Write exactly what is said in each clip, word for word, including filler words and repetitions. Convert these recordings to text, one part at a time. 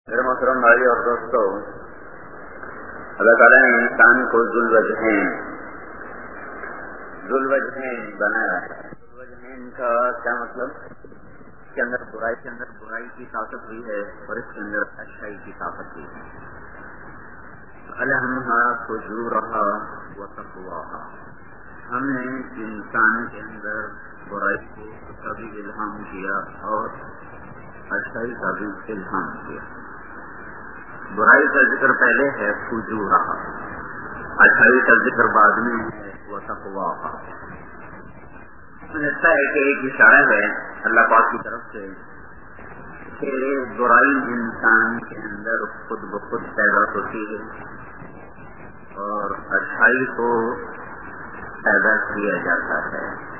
میرے محترم بھائی اور دوستوں، اللہ تعالیٰ نے انسان کو ذوالوجہین ذوالوجہین بنایا ہے۔ ذوالوجہین کا کیا مطلب؟ اس کے اندر برائی کے اندر برائی کی طاقت بھی ہے اور اس کے اندر اچھائی کی طاقت بھی ہے۔ الہمہا فجورہا وتقواہا، ہم نے انسان کے اندر برائی کو کا بھی الہام کیا اور اچھائی کا بھی الہام کیا۔ برائی کا ذکر پہلے ہے فجورہا، اچھائی کا ذکر بعد میں ہے وتقواہا۔ لگتا ہے کہ ایک اشارہ ہے اللہ پاک کی طرف سے کہ برائی انسان کے اندر خود بخود پیدا ہوتی ہے اور اچھائی کو پیدا کیا جاتا ہے۔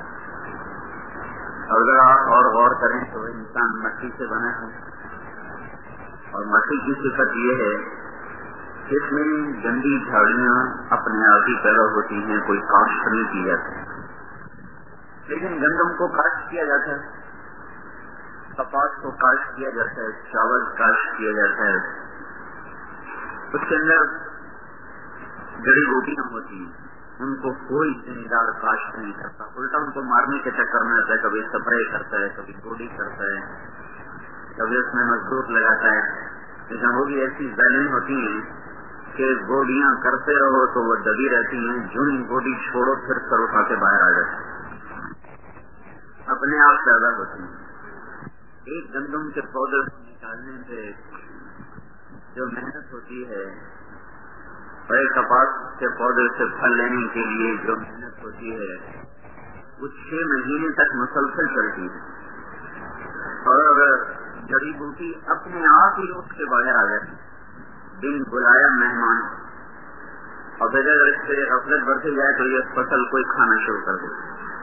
اور اگر آپ اور غور کریں تو انسان مٹی سے بنا ہے اور مٹی کی صفت یہ ہے کہ اس میں گندی جھاڑیاں اپنے آپ ہی پیدا ہوتی ہیں، کوئی کاشت نہیں کی جاتی، لیکن گندم کو کاشت کیا جاتا ہے، کپاس کو کاشت کیا جاتا ہے، چاول کاشت کیا جاتا ہے، اس کے اندر جڑی بوٹیاں ہوتی ہیں، ان کو کوئی ذمہ دار کاشت نہیں کرتا، الٹا ان کو مارنے کے چکر میں آتا ہے، کبھی سپرے کرتا ہے، کبھی گوڈی کرتا ہے، کبھی اس میں مزدور لگاتا ہے۔ لیکن وہ بھی ایسی ظالم ہوتی ہیں کہ گوڈیاں کرتے رہو تو وہ دبی رہتی ہیں، جن گوڈی چھوڑو پھر سر اٹھا کے باہر آ جاتی ہیں، اپنے آپ پیدا ہوتی ہیں۔ ایک گندم کے پودے کو نکالنے سے جو محنت ہوتی ہے اور ایک کپاس کے پودے سے پھل لینے کے لیے جو محنت ہوتی ہے وہ چھ مہینے تک مسلسل چلتی ہے، اور اگر جڑی بوٹی اپنے آپ ہی اٹھ کے باہر آ جائے بن بلایا مہمان، اور پھر اگر اس سے غفلت بڑھتی جائے تو یہ فصل کوئی کھانا شروع کر دے۔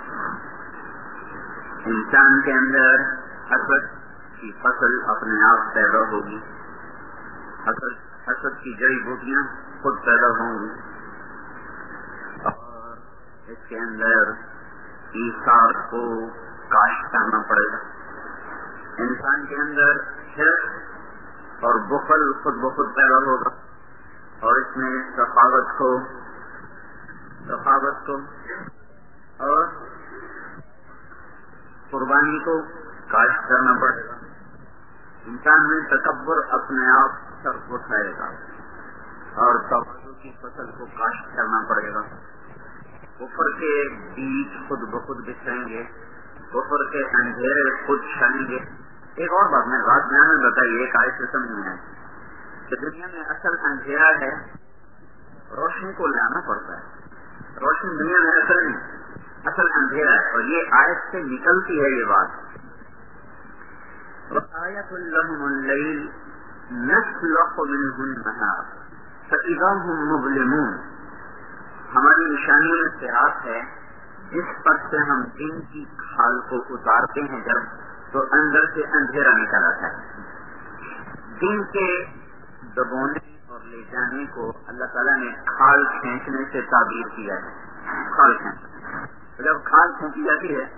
انسان کے اندر حسد کی فصل اپنے آپ پیدا ہوگی، حسد حسد کی جڑی بوٹیاں خود پیدا ہوں گی، اور اس کے اندر ایثار کو کاشت کرنا پڑے گا۔ انسان کے اندر حرص اور بخل خود بخود پیدا ہوگا، اور اس میں سخاوت کو سخاوت کو اور قربانی کو کاشت کرنا پڑے گا۔ انسان میں تکبر اپنے آپ سر اٹھائے گا اور تواضع کی فصل کو کاشت کرنا پڑے گا۔ کفر کے بیج خود بخود بچھائیں گے، کفر کے اندھیرے خود چھائیں گے۔ ایک اور بات میں رات بیان میں بتائی، ایک آیت سے سمجھ میں ہے کہ دنیا میں اصل اندھیرا ہے، روشنی کو لانا پڑتا ہے، روشنی دنیا میں اصل نہیں، اصل اندھیرا ہے، اور یہ آیت سے نکلتی ہے یہ بات۔ وَآيَةٌ لَهُمُ اللَّيْلُ نَسْلَخُ مِنْهُ النَّهَارَ فَإِذَا هُمْ مُظْلِمُونَ، ہماری نشانیوں میں سے رات ہے جس پر سے ہم دن کی کھال کو اتارتے ہیں جب تو اندر سے اندھیرا نکل آتا ہے۔ دن کے دبونے اور لے جانے کو اللہ تعالیٰ نے کھال کھینچنے سے تعبیر کیا ہے۔ کھال کھینچ جب کھال کھینچی جاتی ہے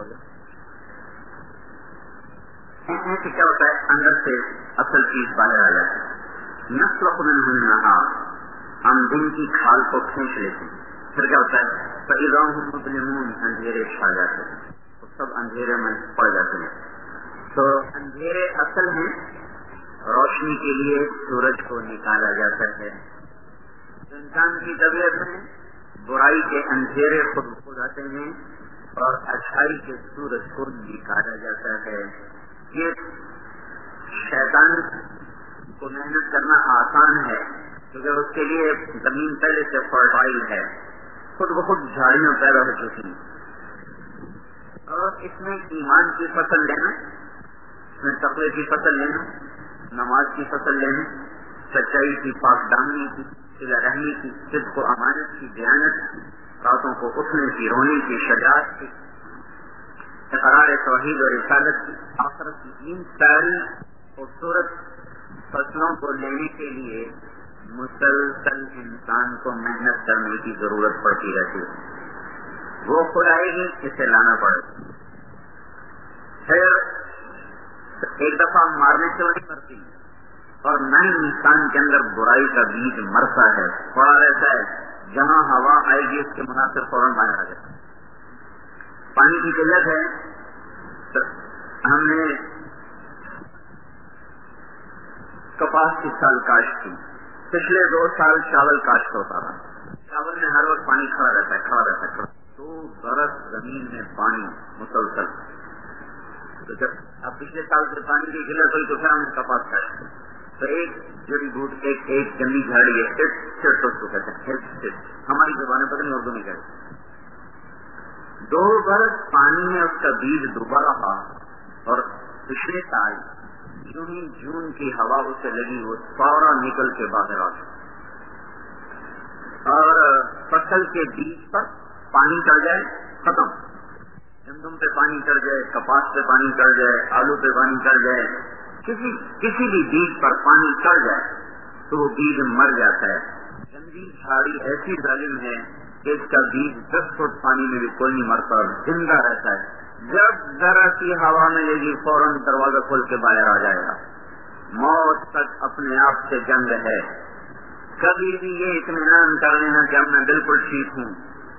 کھینچنے کیا ہوتا ہے؟ اندر سے اصل چیز باہر آ جاتی ہے۔ نسلخ منہ النہار، ہم دن کی کھال کو کھینچ لیتے ہیں، پھر کیا ہوتا ہے؟ فَإِذَا هُمْ مُظْلِمُونَ، اندھیرے چھا جاتے ہیں، سب اندھیرے میں پڑ جاتے ہیں۔ تو اندھیرے اصل ہیں، روشنی کے لیے سورج کو نکالا جاتا ہے۔ انسان کی طبیعت میں برائی کے اندھیرے خود خود آتے ہیں اور اچھائی کے سورج کو نکالا جاتا ہے۔ یہ شیطان کو محنت کرنا آسان ہے کیونکہ اس کے لیے زمین پہلے سے فرٹائل ہے، خود بخود جھاڑیاں پیدا ہو چکی ہیں، اور اس میں ایمان کی فصل لینا، اس میں تقوی کی فصل لینا، نماز کی فصل لینا، سچائی کی، پاک دامنی کی، صلہ رحمی کی، صدق و امانت کی، دیانت کی، راتوں کو اٹھنے کی، رونے کی، شجاعت کی، اقرار توحید اور رسالت کی، آخرت کی، ان ساری خوبصورت فصلوں کو لینے کے لیے مسلسل انسان کو محنت کرنے کی ضرورت پڑتی رہتی ہے۔ وہ خود آئے گی، اسے لانا پڑے گا۔ پھر ایک دفعہ مارنے سے نہیں مرتی، اور نئے انسان کے اندر برائی کا بیج مرتا ہے، پڑا رہتا ہے، جہاں ہوا آئے گی اس کے مناسب فوراً باہر آ جاتا ہے۔ پانی کی قلت ہے، تو ہم نے کپاس اس سال کاشت کی، پچھلے دو سال چاول کاشت ہوتا رہا، چاول میں ہر وقت پانی کھڑا رہتا ہے کھڑا رہتا ہے کھڑا دو برس زمین میں پانی مسلسل۔ تو جب اب پچھلے سال سے پانی کی قلت ہوئی تو پھر ہم نے کپاس کاشت کی، تو ایک جڑی بوٹ ایک ایک گندی جھاڑی ہے، ہٹ اس کو کہتے ہیں، ہماری زبانیں پتہ نہیں اردو میں کہتے، دو برس پانی میں اس کا بیج ڈوبا رہا، اور پچھلے سال جو ہی جون کی ہوا اسے لگی وہ سارا نکل کے باہر آ گیا، اور فصل کے بیج پر پانی چڑھ جائے ختم، گندم پہ پانی چڑھ جائے، کپاس پہ پانی چڑھ جائے، آلو پہ پانی چڑھ جائے، کسی کسی بھی بیج پر پانی چڑھ جائے تو وہ بیج مر جاتا ہے۔ گندی جھاڑی ایسی ظالم ہے کہ اس کا بیج دس فٹ پانی میں بھی کوئی نہیں مرتا، زندہ رہتا ہے، جب ذرا سی ہوا ملے گی فوراً دروازہ کھول کے باہر آ جائے گا۔ موت تک اپنے آپ سے جنگ ہے، کبھی بھی یہ اطمینان کر لینا کہ اب میں بالکل ٹھیک ہوں،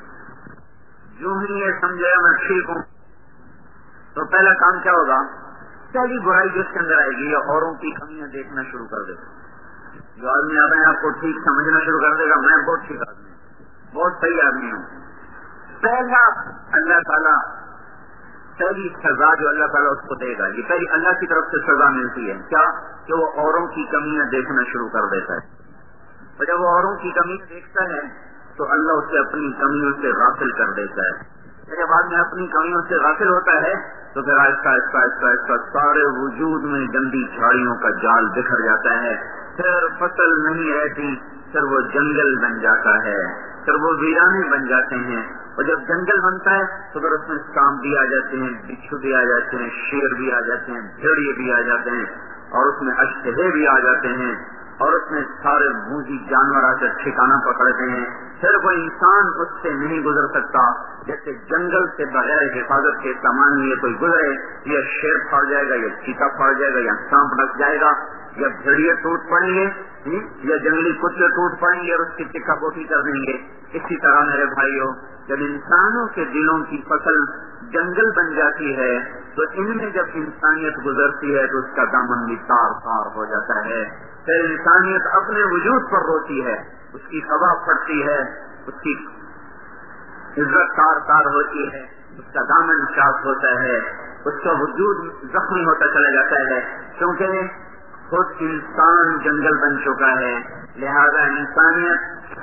جو ہی یہ سمجھے میں ٹھیک ہوں تو پہلا کام کیا ہوگا؟ پہلی برائی جو اس کے اندر آئے گی یا اوروں کی کمیاں دیکھنا شروع کر دے گا۔ جو آدمی اپنے آپ کو ٹھیک سمجھنا شروع کر دے گا میں بہت ٹھیک آدمی ہوں، بہت صحیح آدمی ہوں، پہلا اللہ تعالیٰ پہلی سزا جو اللہ تعالیٰ اس کو دے گا، یہ پہلی اللہ کی طرف سے سزا ملتی ہے کیا؟ کہ وہ اوروں کی کمیاں دیکھنا شروع کر دیتا ہے، اور جب وہ اوروں کی کمی دیکھتا ہے تو اللہ اسے اپنی کمیوں سے غافل کر دیتا ہے۔ جب آدمی اپنی کمیوں سے غافل ہوتا ہے تو پھر آہستہ آہستہ آہستہ آہستہ سارے وجود میں گندی جھاڑیوں کا جال بکھر جاتا ہے، پھر فصل نہیں رہتی، پھر وہ جنگل بن جاتا ہے، پھر وہ ویرانے بن جاتے ہیں، اور جب جنگل بنتا ہے تو پھر اس میں سانپ بھی آ جاتے ہیں، بچھو بھی آ جاتے ہیں، شیر بھی آ جاتے ہیں، بھیڑیے بھی آ جاتے ہیں، اور اس میں اشتہے بھی آ جاتے ہیں، اور اس میں سارے موذی جانور آ کر ٹھکانہ پکڑتے ہیں، پھر وہ انسان اس سے نہیں گزر سکتا، جیسے جنگل سے بغیر حفاظت کے سامان لیے کوئی گزرے، یا شیر پھاڑ جائے گا، یا چیتا پھاڑ جائے گا، یا سانپ ڈس جائے گا، یا بھیڑیے ٹوٹ پڑیں گے، یا جنگلی کتے ٹوٹ پڑیں گے اور اس کی ٹکا بوٹی کر دیں گے۔ اسی طرح میرے بھائیوں، جب انسانوں کے دلوں کی فصل جنگل بن جاتی ہے تو ان میں جب انسانیت گزرتی ہے تو اس کا دامن بھی تار تار ہو جاتا ہے، پھر انسانیت اپنے وجود پر روتی ہے، اس کی ہوا پھٹتی ہے، اس کی عزت تار تار ہوتی ہے، اس کا دامن چاک ہوتا ہے، اس کا وجود زخمی ہوتا چلا جاتا ہے، کیونکہ خود انسان جنگل بن چکا ہے، لہذا انسانیت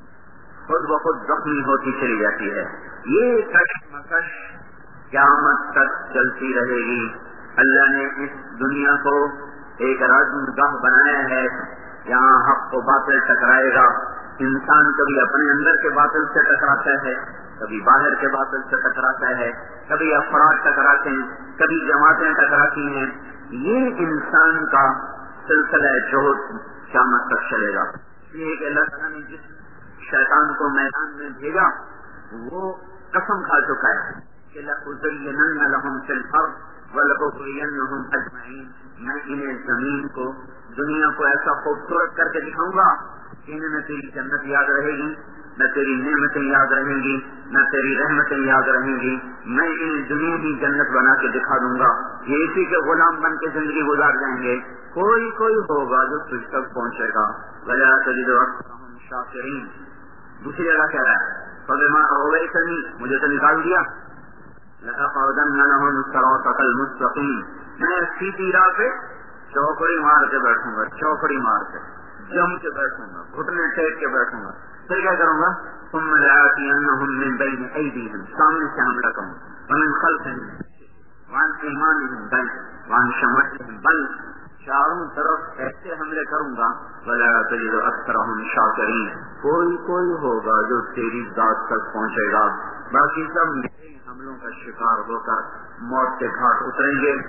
خود بخود زخمی ہوتی چلی جاتی ہے۔ یہ کشمکش قیامت تک چلتی رہے گی۔ اللہ نے اس دنیا کو ایک رزمگاہ بنایا ہے، یہاں حق و باطل ٹکرائے گا، انسان کبھی اپنے اندر کے باطل سے ٹکراتا ہے، کبھی باہر کے باطل سے ٹکراتا ہے، کبھی افراد ٹکراتے ہیں، کبھی جماعتیں ٹکراتی ہیں، یہ انسان کا سلسلہ جہد قیامت تک چلے گا۔ یہ کہ اللہ تعالیٰ نے جس شیطان کو میدان میں بھیجا وہ قسم کھا چکا ہے کہ لَأُزَيِّنَنَّ لَهُمْ فِي الْأَرْضِ وَلَأُغْوِيَنَّهُمْ أَجْمَعِينَ، میں انہیں زمین کو دنیا کو ایسا خوبصورت کر کے دکھاؤں گا کہ انہیں نہ تیری جنت یاد رہے گی، نہ تیری نعمتیں یاد رہیں گی، نہ تیری رحمتیں یاد رہیں گی، میں انہیں دنیا کی جنت بنا کے دکھا دوں گا، یہ اسی کے غلام بن کے زندگی گزار جائیں گے۔ کوئی کوئی ہوگا جو تجھ تک پہنچے گا، وَلَا تَجِدُ أَكْثَرَهُمْ شَاكِرِينَ۔ دوسری جگہ کہہ رہا ہے فَبِمَا أَغْوَيْتَنِي، مجھے تو نکال دیا، لَأَقْعُدَنَّ لَهُمْ صِرَاطَكَ الْمُسْتَقِيمَ، میں سیدھی راہ پہ چوکڑی مار کے بیٹھوں گا، چوکڑی مار کے جم کے بیٹھوں گا، گھٹنے ٹیک کے بیٹھوں گا، پھر کیا کروں گا؟ ثُمَّ لَآتِيَنَّهُمْ مِنْ بَيْنِ أَيْدِيهِمْ، سامنے سے حملہ کروں، وَمِنْ خَلْفِهِمْ وَعَنْ أَيْمَانِهِمْ بَلْ وَعَنْ شَمَائِلِهِمْ بَلْ، چاروں طرف ایسے حملے کروں گا، وَلَا تَجِدُ أَكْثَرَهُمْ شَاكِرِينَ، کوئی کوئی ہوگا جو تیری ذات تک پہنچے گا، باقی سب میرے حملوں کا شکار ہو کر موت کے گھاٹ اتریں گے،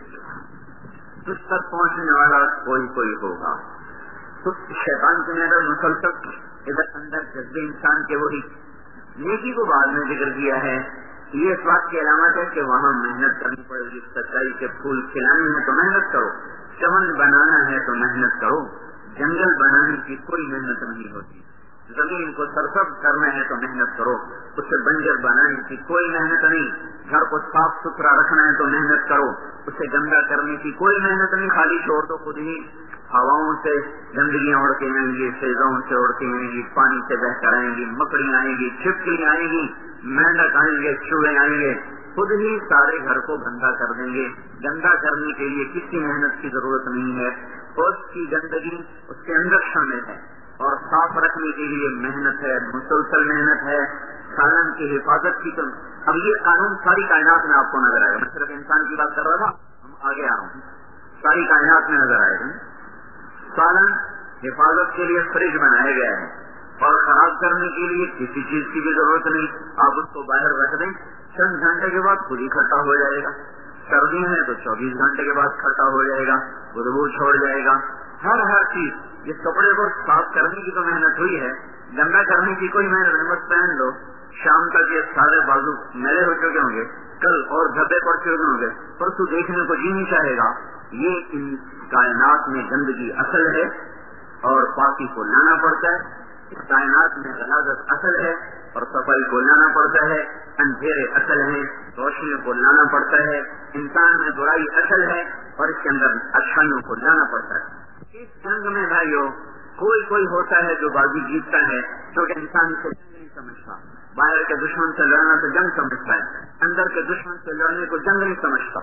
تجھ تک پہنچنے والا کوئی کوئی ہوگا۔ تو شیطان کے اندر مسلسل ادھر اندر جذبے انسان کے وہی نیکی کو بعد میں ذکر کیا ہے، یہ اس بات کی علامت ہے کہ وہاں محنت کرنی پڑے گی، سچائی کے پھول کھلانے ہیں تو محنت کرو، चमन बनाना है तो मेहनत करो, जंगल बनाने की कोई मेहनत नहीं होती। जमीन को सरसब्ज करना है तो मेहनत करो, उसे बंजर बनाने की कोई मेहनत नहीं। घर को साफ सुथरा रखना है तो मेहनत करो, उसे गंदा करने की कोई मेहनत नहीं। खाली छोड़ दो, खुद ही हवाओं से गंदगियां उड़ के आएंगी, सेजाओं से उड़ के आएंगी, पानी से बहकर आएंगी, मकड़ियां आएंगी, छिपकलियां आएंगी, मेंढक आएंगे, चूहे आएंगे, खुद ही सारे घर को गंदा कर देंगे। गंदा करने के लिए किसी मेहनत की जरूरत नहीं है, उसकी गंदगी उसके अंदर शामिल है। और साफ रखने के लिए मेहनत है, मुसलसल मेहनत है। सालन की हिफाजत की तो अब ये कानून सारी कायनात में आपको नजर आएगा। मैं सिर्फ इंसान की बात कर रहा था, हम आगे आ रहा हूँ, सारी कायनात में नजर आएगा। सालन हिफाजत के लिए फ्रिज बनाया गया है और खराब करने के लिए किसी चीज की भी जरूरत नहीं। आप उसको बाहर रख दें, चंद घंटे के बाद खुद ही खट्टा हो जाएगा। सर्दी है तो चौबीस घंटे के बाद खट्टा हो जाएगा, बदबू छोड़ जाएगा। हर हर चीज, इस कपड़े को साफ करने की तो मेहनत हुई है, गंदा करने की कोई मेहनत नहीं। बस पहन लो, शाम तक ये सारे बाजू मैले हो चुके होंगे, कल और धब्बे पड़ चुके होंगे, परसों देखने को जी नहीं चाहेगा। ये इन कायनात में गंदगी असल है और पाकी को लाना पड़ता है। इस कायनात में गलाजत असल है और सफाई को लाना पड़ता है। अंधेरे असल है, रोशनी को लाना पड़ता है। इंसान में बुराई असल है और इसके अंदर अच्छाइयों को लाना पड़ता है। इस जंग में भाइयों कोई कोई होता है जो बाजी जीतता है, क्योंकि इंसान से नहीं समझता। बाहर के दुश्मन से लड़ना तो जंग समझता है, अंदर के दुश्मन से लड़ने को जंग नहीं समझता।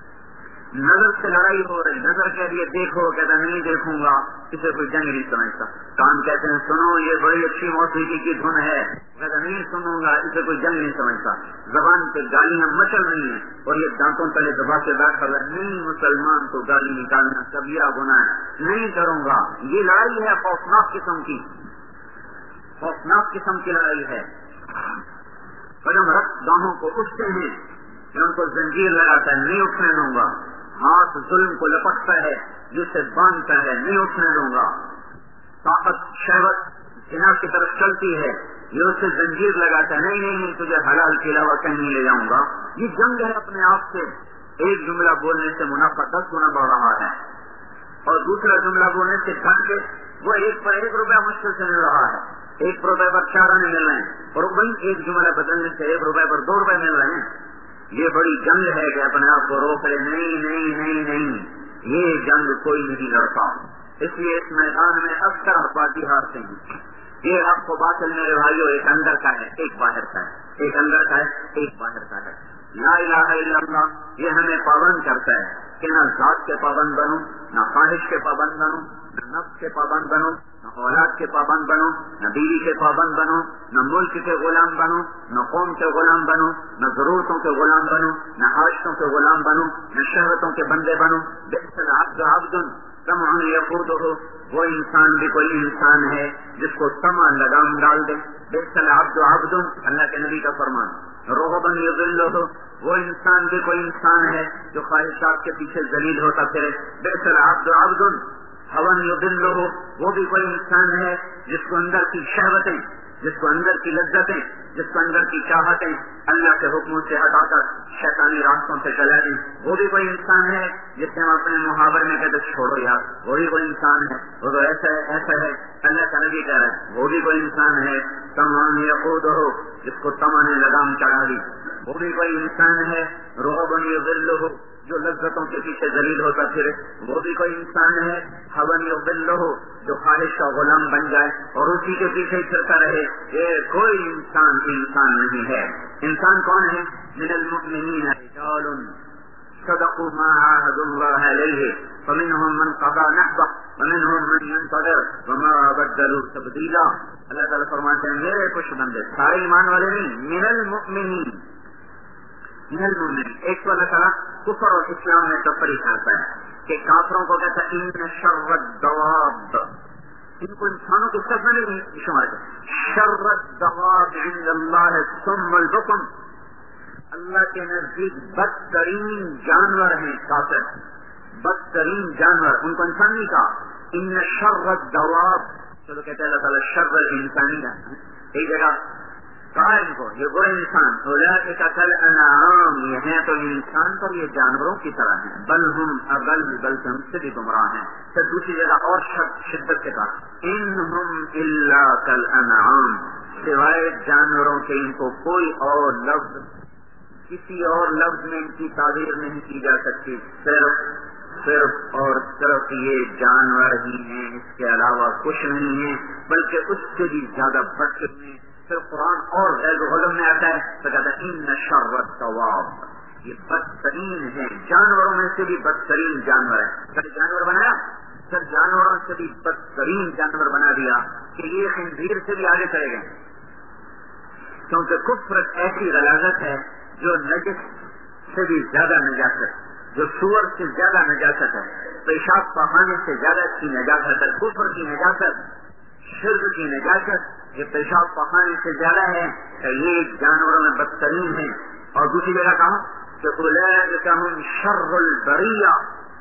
नजर से लड़ाई हो रही, नजर के लिए देखो, कहता नहीं देखूंगा, इसे कोई जंग नहीं समझता। कान कहते हैं सुनो ये बड़ी अच्छी मौसीकी की धुन है, कहता नहीं सुनूंगा, इसे कोई जंग नहीं समझता। जबान पे गालियां मचल रही हैं और ये दांतों तले दबा के बैठा है, नहीं मुसलमान को गाली निकालना कबीरा गुनाह है, नहीं करूंगा। ये लड़ाई है खौफनाक किस्म की, खौफनाक किस्म की लड़ाई है। कदम रक्त दाहों को उठते हैं, उनको जंजीर लगाता है, नहीं उठने दूंगा। हाथ जुल्म को लपटता है, जिसे बांधता है, नहीं उठने दूंगा। ताकत शहवत जिना की तरफ चलती है, ये उसे जंजीर लगाता है, नहीं नहीं नहीं तुझे हलाल के अलावा कहीं नहीं ले जाऊंगा। ये जंग है अपने आप से। एक जुमला बोलने से मुनाफा दस गुना बढ़ रहा है और दूसरा जुमला बोलने से घट के वो एक पर एक रुपया मुश्किल से मिल रहा है, एक रुपए पर चार आने मिल रहे हैं और वही एक जुमला बदलने से एक रुपए पर दो रुपए मिल रहे हैं। ये बड़ी जंग है कि अपने आप को रोक ले, नहीं नहीं नहीं नहीं, ये जंग कोई नहीं लड़ता। इसलिए इस मैदान में अक्सर बाजी हारते हैं। ये हक को बातिल मेरे भाइयों एक अंदर का है, एक बाहर का है, एक अंदर का है, एक बाहर का है। ला इलाहा इल्लल्लाह ये हमें पाबंद करता है कि न जात के पाबंद बनो, न ख्वाहिश के पाबंद बनो, न नफ्स के पाबंद बनो, न औलाद के पाबंद बनो, न बीवी के पाबंद बनो, न मुल्क के गुलाम बनो, न कौम के गुलाम बनो, न जरूरतों के गुलाम बनो, न हाशतों के गुलाम बनो, न शहवतों के बंदे बनो। बिस्मिल अब्द अब्दुन तमअन यक़ूदुहु वो इंसान भी कोई इंसान है जिसको तमा लगाम डाल दे। बिस्मिल अब्द अब्दुन अल्लाह के नबी का फरमान। रोहबन युज़िल्लुहु वो इंसान भी कोई इंसान है जो ख्वाहिशात के पीछे जलील होता फिरे। बिस्मिल अब्द अब्दुन हवन युज़िल्लुहु वो भी कोई इंसान है जिसको अंदर की शहवतें, जिसको अंदर की लज्जतें, जिसको अंदर की चाहतें अल्लाह के हुक्मों से हटाकर शैतानी रास्तों से चला दी। वो भी कोई इंसान है जिससे हम अपने मुहावरे में कहते छोड़ो यार, वो भी कोई इंसान है, वो तो ऐसा है ऐसा है। अल्लाह का नबी कह रहा है वो भी कोई इंसान है। तमान यक़ूदुहु जिसको तमा ने लगाम चढ़ा दी, वो भी कोई इंसान है। रुअबन युज़िल्लुहु जो लज्जतों के पीछे जलील होता फिरे, वो भी कोई इंसान है। हवन युज़िल्लुहु जो ख्वाहिश का गुलाम बन जाए और उसी के पीछे फिरता रहे, ये कोई इंसान इंसान नहीं है। इंसान कौन है? मिनल मुमिनीन रिजालुन सदक़ू मा आहदुल्लाह अलैहि फमिनहुम मन क़दा नहबह वमिनहुम मन यंतज़िर वमा बद्दलू तब्दीला। अल्लाह ताला फरमाते हैं मेरे कुछ बंदे, सारे ईमान वाले नहीं, मिनल मुमिनीन, मिनल मुमिनीन। एक तो अल्लाह ताला कुफ्र और इस्लाम में तफरीक करता है कि काफिरों को कहता है इन्न शर्रद दवाब, इनको इंसानों के सब में नहीं शुमार करते। शर्रद दवाब इंदल्लाह सुम्मल बुकम, अल्लाह के नजदीक बदतरीन जानवर हैं काफिर, बदतरीन जानवर, उनको इंसान नहीं कहा। इन शर्रद दवाब, चलो कहते हैं अल्लाह ताला शर्र इंसानी है। एक जगह کہا ان کو یہ برے انسان اولئک کالانعام، یہ ہیں تو انسان پر یہ جانوروں کی طرح ہیں، بل ہم اضل، بلکہ ہم سے بھی گمراہ ہیں۔ پھر دوسری جگہ اور شدت سے کہا انہم الا کالانعام، سوائے جانوروں کے ان کو کوئی اور لفظ، کسی اور لفظ میں ان کی تعبیر نہیں کی جا سکتی، صرف صرف اور صرف یہ جانور ہی ہیں، اس کے علاوہ کچھ نہیں ہے، بلکہ اس سے بھی زیادہ بڑھ کے ہیں۔ پھر قرآن اور غیر علم میں آتا ہے تو کہتا ہے ان شر الدواب، یہ بدترین ہے، جانوروں میں سے بھی بدترین جانور ہے۔ سر جانور بنایا، سر جانوروں سے بھی بدترین جانور بنا دیا کہ یہ خنزیر سے بھی آگے چلے گئے، کیونکہ کفر ایسی غلاظت ہے جو نجس سے بھی زیادہ نجاست، جو سور سے زیادہ نجاست ہے، پیشاب پخانے سے زیادہ اس کی نجاست ہے، کفر کی نجاست، شرک کی نجاست یہ پیشاب پخانے سے زیادہ ہے کہ یہ جانوروں میں بدترین ہے۔ اور دوسری جگہ کہا کہ اولئک ہم شر البریہ،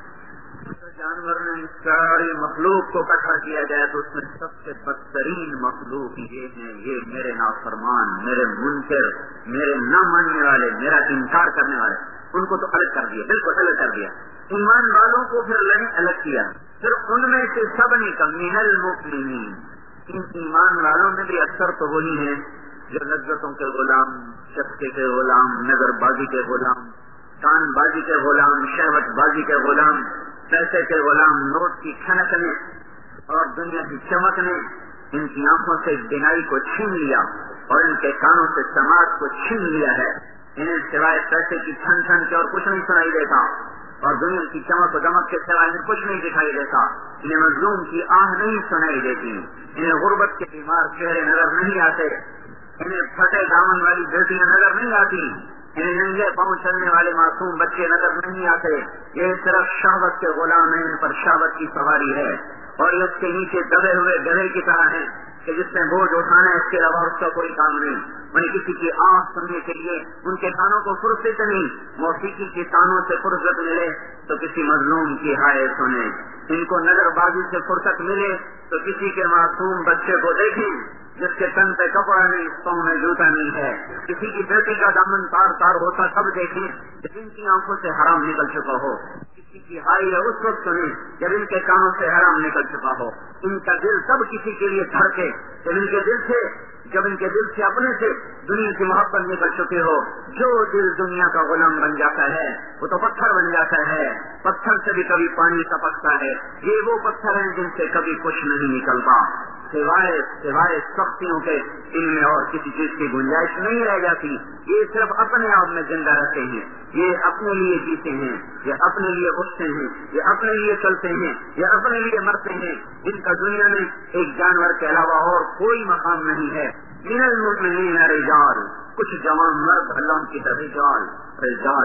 جانور نے ساری مخلوق کو اکٹھا کیا جائے تو اس میں سب سے بدترین مخلوق یہ ہیں، یہ میرے نافرمان، میرے منکر، میرے نہ ماننے والے، میرا انکار کرنے والے، ان کو تو الگ کر دیا، بالکل الگ کر دیا۔ ایمان والوں کو پھر نہیں الگ کیا، پھر ان میں سے سب نے کہا من المؤمنین، ان ایمان والوں میں بھی اکثر تو وہی ہیں جو لذتوں کے غلام، چسکے کے غلام، نظر بازی کے غلام، کان بازی کے غلام، شہوت بازی کے غلام، پیسے کے غلام، نوٹ کی کھنک نے اور دنیا کی چمک نے ان کی آنکھوں سے بینائی کو چھین لیا اور ان کے کانوں سے سماعت کو چھین لیا ہے۔ انہیں سوائے پیسے کی چھن چھن کے اور کچھ نہیں سنائی دیتا، اور دنیا کی چمک و دمک کے سوائے انہیں کچھ نہیں دکھائی دیتا۔ انہیں مظلوم کی آہ نہیں سنائی دیتی، انہیں غربت کے بیمار چہرے نظر نہیں آتے، انہیں پھٹے دامن والی بیٹیاں نظر نہیں آتی، انہیں ننگے پاؤں چلنے والے معصوم بچے نظر نہیں آتے۔ یہ صرف شہوت کے غلام ہیں، ان پر شہوت کی سواری ہے، اور یہ اس کے نیچے دبے ہوئے گدھے کی طرح ہیں کہ جس نے بوجھ اٹھانا ہے اس کے علاوہ اس کا کوئی کام نہیں۔ انہیں کسی کی آنکھ سننے کے لیے ان کے کانوں کو فرصت نہیں، موسیقی کے کانوں سے فرصت ملے تو کسی مظلوم کی ہائے سنے، ان کو نظر بازی سے فرصت ملے تو کسی کے معصوم بچے کو دیکھیں جس کے تن پہ کپڑا نہیں، پاؤں میں جوتا نہیں ہے، کسی کی بیٹی کا دامن تار تار ہوتا سب دیکھیں جن کی آنکھوں سے حرام نکل چکا ہو، کسی کی ہائی ہے اس وقت سنیں جب ان کے کانوں سے حرام نکل چکا ہو، ان کا دل سب کسی کے لیے دھڑکے جب ان کے دل سے جب ان کے دل سے اپنے سے دنیا کی محبت نکل چکے ہو۔ جو دل دنیا کا غلام بن جاتا ہے وہ تو پتھر بن جاتا ہے، پتھر سے بھی کبھی پانی ٹپکتا ہے، یہ وہ پتھر ہیں جن سے کبھی کچھ نہیں نکلتا، سوائے سوائے سختیوں کے ان میں اور کسی چیز کی گنجائش نہیں رہ جاتی۔ یہ صرف اپنے آپ میں زندہ رہتے ہیں، یہ اپنے لیے جیتے ہیں، یہ اپنے لیے اٹھتے ہیں، یہ اپنے لیے چلتے ہیں، یہ اپنے لیے مرتے ہیں، ان کا دنیا میں ایک جانور کے علاوہ اور کوئی مقام نہیں ہے۔ من المؤمنین رجال، کچھ جوان مرد، اللہ کی رجال رجال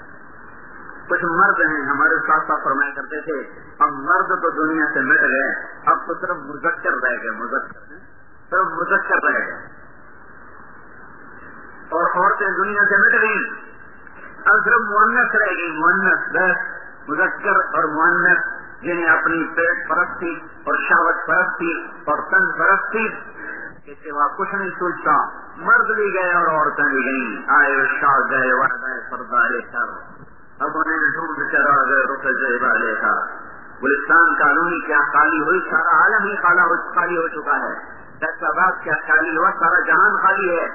کچھ مرد ہیں، ہمارے ساتھ ساتھ فرمایا کرتے تھے اب مرد تو دنیا سے مٹ گئے، اب تو صرف مذکر رہ گئے، مذکر صرف مذکر رہ گئے، اور عورتیں دنیا سے مٹ گئی، اب صرف مؤنث رہ گئی، مؤنث بس مذکر اور مؤنث جنہیں اپنی پیٹ پرستی اور شہوت پرستی اور تن پرستی کے سوا کچھ نہیں سوچتا، مرد بھی گئے اور عورتیں بھی گئیں، آئے شاہ گئے وردہ پردہ لے کر، اب انہیں ڈھونڈ چلا گئے رخ زیبا لے کر۔ گلستان کالونی کیا خالی ہوئی، سارا عالم ہی خالی ہو چکا ہے، فیصلہ آباد کیا خالی ہوا، سارا جہان خالی ہے۔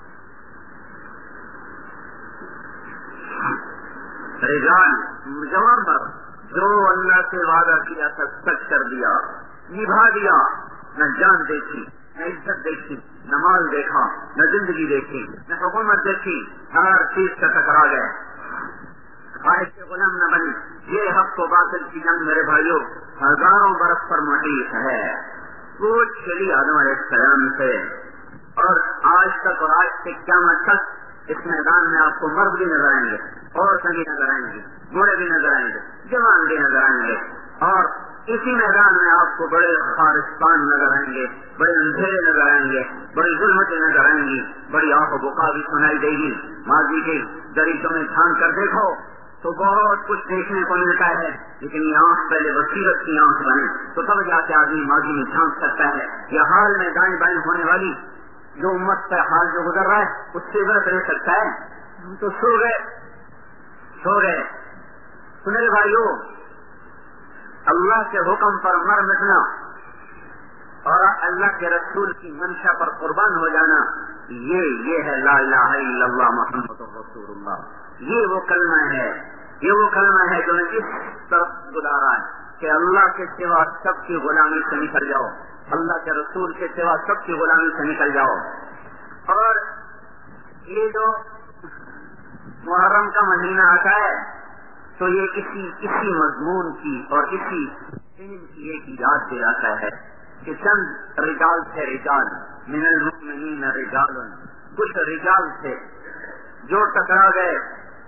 رجال جوان مرد جو اللہ سے وعدہ کیا تھا سچ کر دیا، نبھا دیا، نہ جان دیکھی، نہ عزت دیکھی، نہ مال دیکھا، نہ زندگی دیکھی، نہ حکومت دیکھی، ہر چیز سے ٹکرا گئے، خواہش کے غلام نہ بنی۔ یہ حق و باطل کی جنگ میرے بھائیوں ہزاروں برس پر محیط ہے، وہ چلی آدم علیہ السلام سے اور آج تک اور آج سے قیامت تک اس میدان میں آپ کو مرد بھی نظر آئیں گے، عورتیں بھی نظر آئیں گی، بوڑھے بھی نظر آئیں گے، جوان بھی نظر آئیں گے، اور اسی میدان میں آپ کو بڑے خارستان نظر آئیں گے، بڑے اندھیرے نظر آئیں گے، بڑی ظلمتیں نظر آئیں گی، بڑی آہ و بکا بھی سنائی دے گی۔ ماضی کے دریچوں میں جھان کر دیکھو تو بہت کچھ دیکھنے کو ملتا ہے، لیکن یہ آنکھ پہلے بصیرت کی آنکھ بنے تو تب جا کے آدمی ماضی میں جھانک سکتا ہے۔ یہ حال میں دائیں بائیں ہونے والی جو امت کا حال جو گزر رہا ہے اس سے عبرت لے سکتا ہے؟ ہم تو سو گئے سو گئے سنے بھائیو، اللہ کے حکم پر مر مٹنا اور اللہ کے رسول کی منشا پر قربان ہو جانا، یہ یہ ہے لا الہ الا اللہ محمد رسول اللہ۔ یہ وہ کلمہ ہے، یہ وہ کلمہ ہے جو نے اس طرف گزارا ہے کہ اللہ کے سوا سب کی غلامی سے نکل جاؤ، اللہ کے رسول کے سوا سب کی غلامی سے نکل جاؤ۔ اور یہ جو محرم کا مہینہ آتا ہے تو یہ اسی اسی مضمون کی اور اسی علم کی ایک یاد دلاتا ہے کہ چند رجال تھے، رجال من المؤمنین رجال، کچھ رجال تھے جو ٹکرا گئے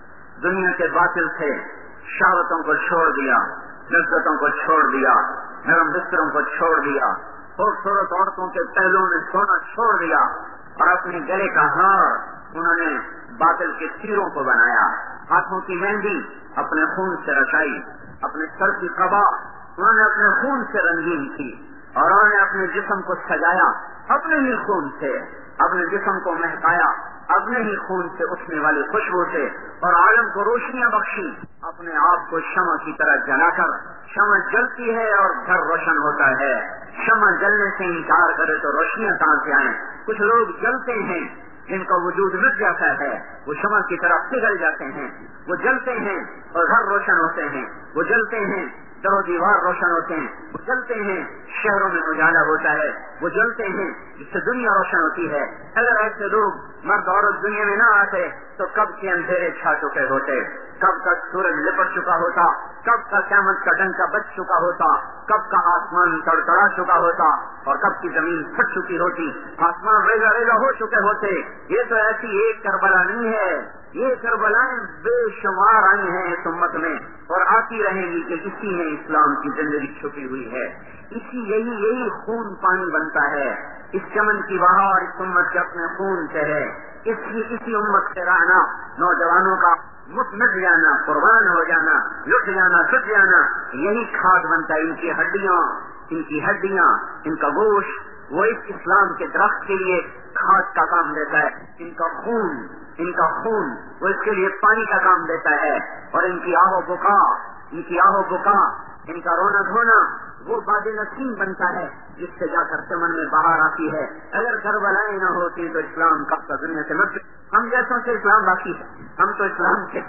دنیا کے باطل سے، شہوتوں کو چھوڑ دیا، لذتوں کو چھوڑ دیا، نرم بستروں کو چھوڑ دیا، خوبصورت عورتوں کے پہلوؤں میں سونا چھوڑ دیا اور اپنے گلے کا ہار انہوں نے باطل کے تیروں کو بنایا، ہاتھوں کی مہندی اپنے خون سے رچائی، اپنے سر کی قبا انہوں نے اپنے خون سے رنگین کی اور انہوں نے اپنے جسم کو سجایا اپنے ہی خون سے، اپنے جسم کو مہکایا اپنے ہی خون سے اٹھنے والی خوشبو سے، اور عالم کو روشنیاں بخشی اپنے آپ کو شمع کی طرح جلا کر۔ شمع جلتی ہے اور گھر روشن ہوتا ہے، شمع جلنے سے انکار کرے تو روشنیاں کہاں سے آئیں؟ کچھ لوگ جلتے ہیں جن کا وجود مٹ جاتا ہے، وہ شمع کی طرح پگھل جاتے ہیں، وہ جلتے ہیں اور گھر روشن ہوتے ہیں، وہ جلتے ہیں در و دیوار روشن ہوتے ہیں، وہ جلتے ہیں شہروں میں اجالا ہوتا ہے، وہ جلتے ہیں جس سے دنیا روشن ہوتی ہے۔ اگر ایسے لوگ مرد عورت دنیا میں نہ آتے تو کب کے اندھیرے چھا چکے ہوتے، کب کا سورج لپٹ چکا ہوتا، کب کا قیامت کا ڈنکا بچ چکا ہوتا، کب کا آسمان تڑتڑا چکا ہوتا اور کب کی زمین پھٹ چکی ہوتی، آسمان ریزا ریزا ہو چکے ہوتے۔ یہ تو ایسی ایک کربلا نہیں ہے، یہ کربلائیں بے شمار آئی ہیں اس امت میں اور آتی رہیں گی کہ اسی میں اسلام کی زندگی چھپی ہوئی ہے، اسی یہی یہی خون پانی بنتا ہے، اس چمن کی بہار اس امت کے اپنے خون سے ہے، اسی اسی امت سے رہنا، نوجوانوں کا مٹ مٹ جانا، قربان ہو جانا، لٹ جانا، ٹوٹ جانا، یہی کھاد بنتا ہے۔ ان کی ہڈیاں ان کی ہڈیاں ان کا گوشت وہ اس اسلام کے درخت کے لیے کھاد کا کام دیتا ہے، ان کا خون ان کا خون وہ اس کے لیے پانی کا کام دیتا ہے، اور ان کی آہو بکا ان کی آہو بکا ان کا رونا دھونا وہ باد نسیم بنتا ہے جس سے جا کر چمن میں باہر آتی ہے۔ اگر کربلائیں نہ ہوتی تو اسلام کب تک دنیا سے مٹ، ہم جیسوں سے اسلام باقی ہے، ہم تو اسلام کے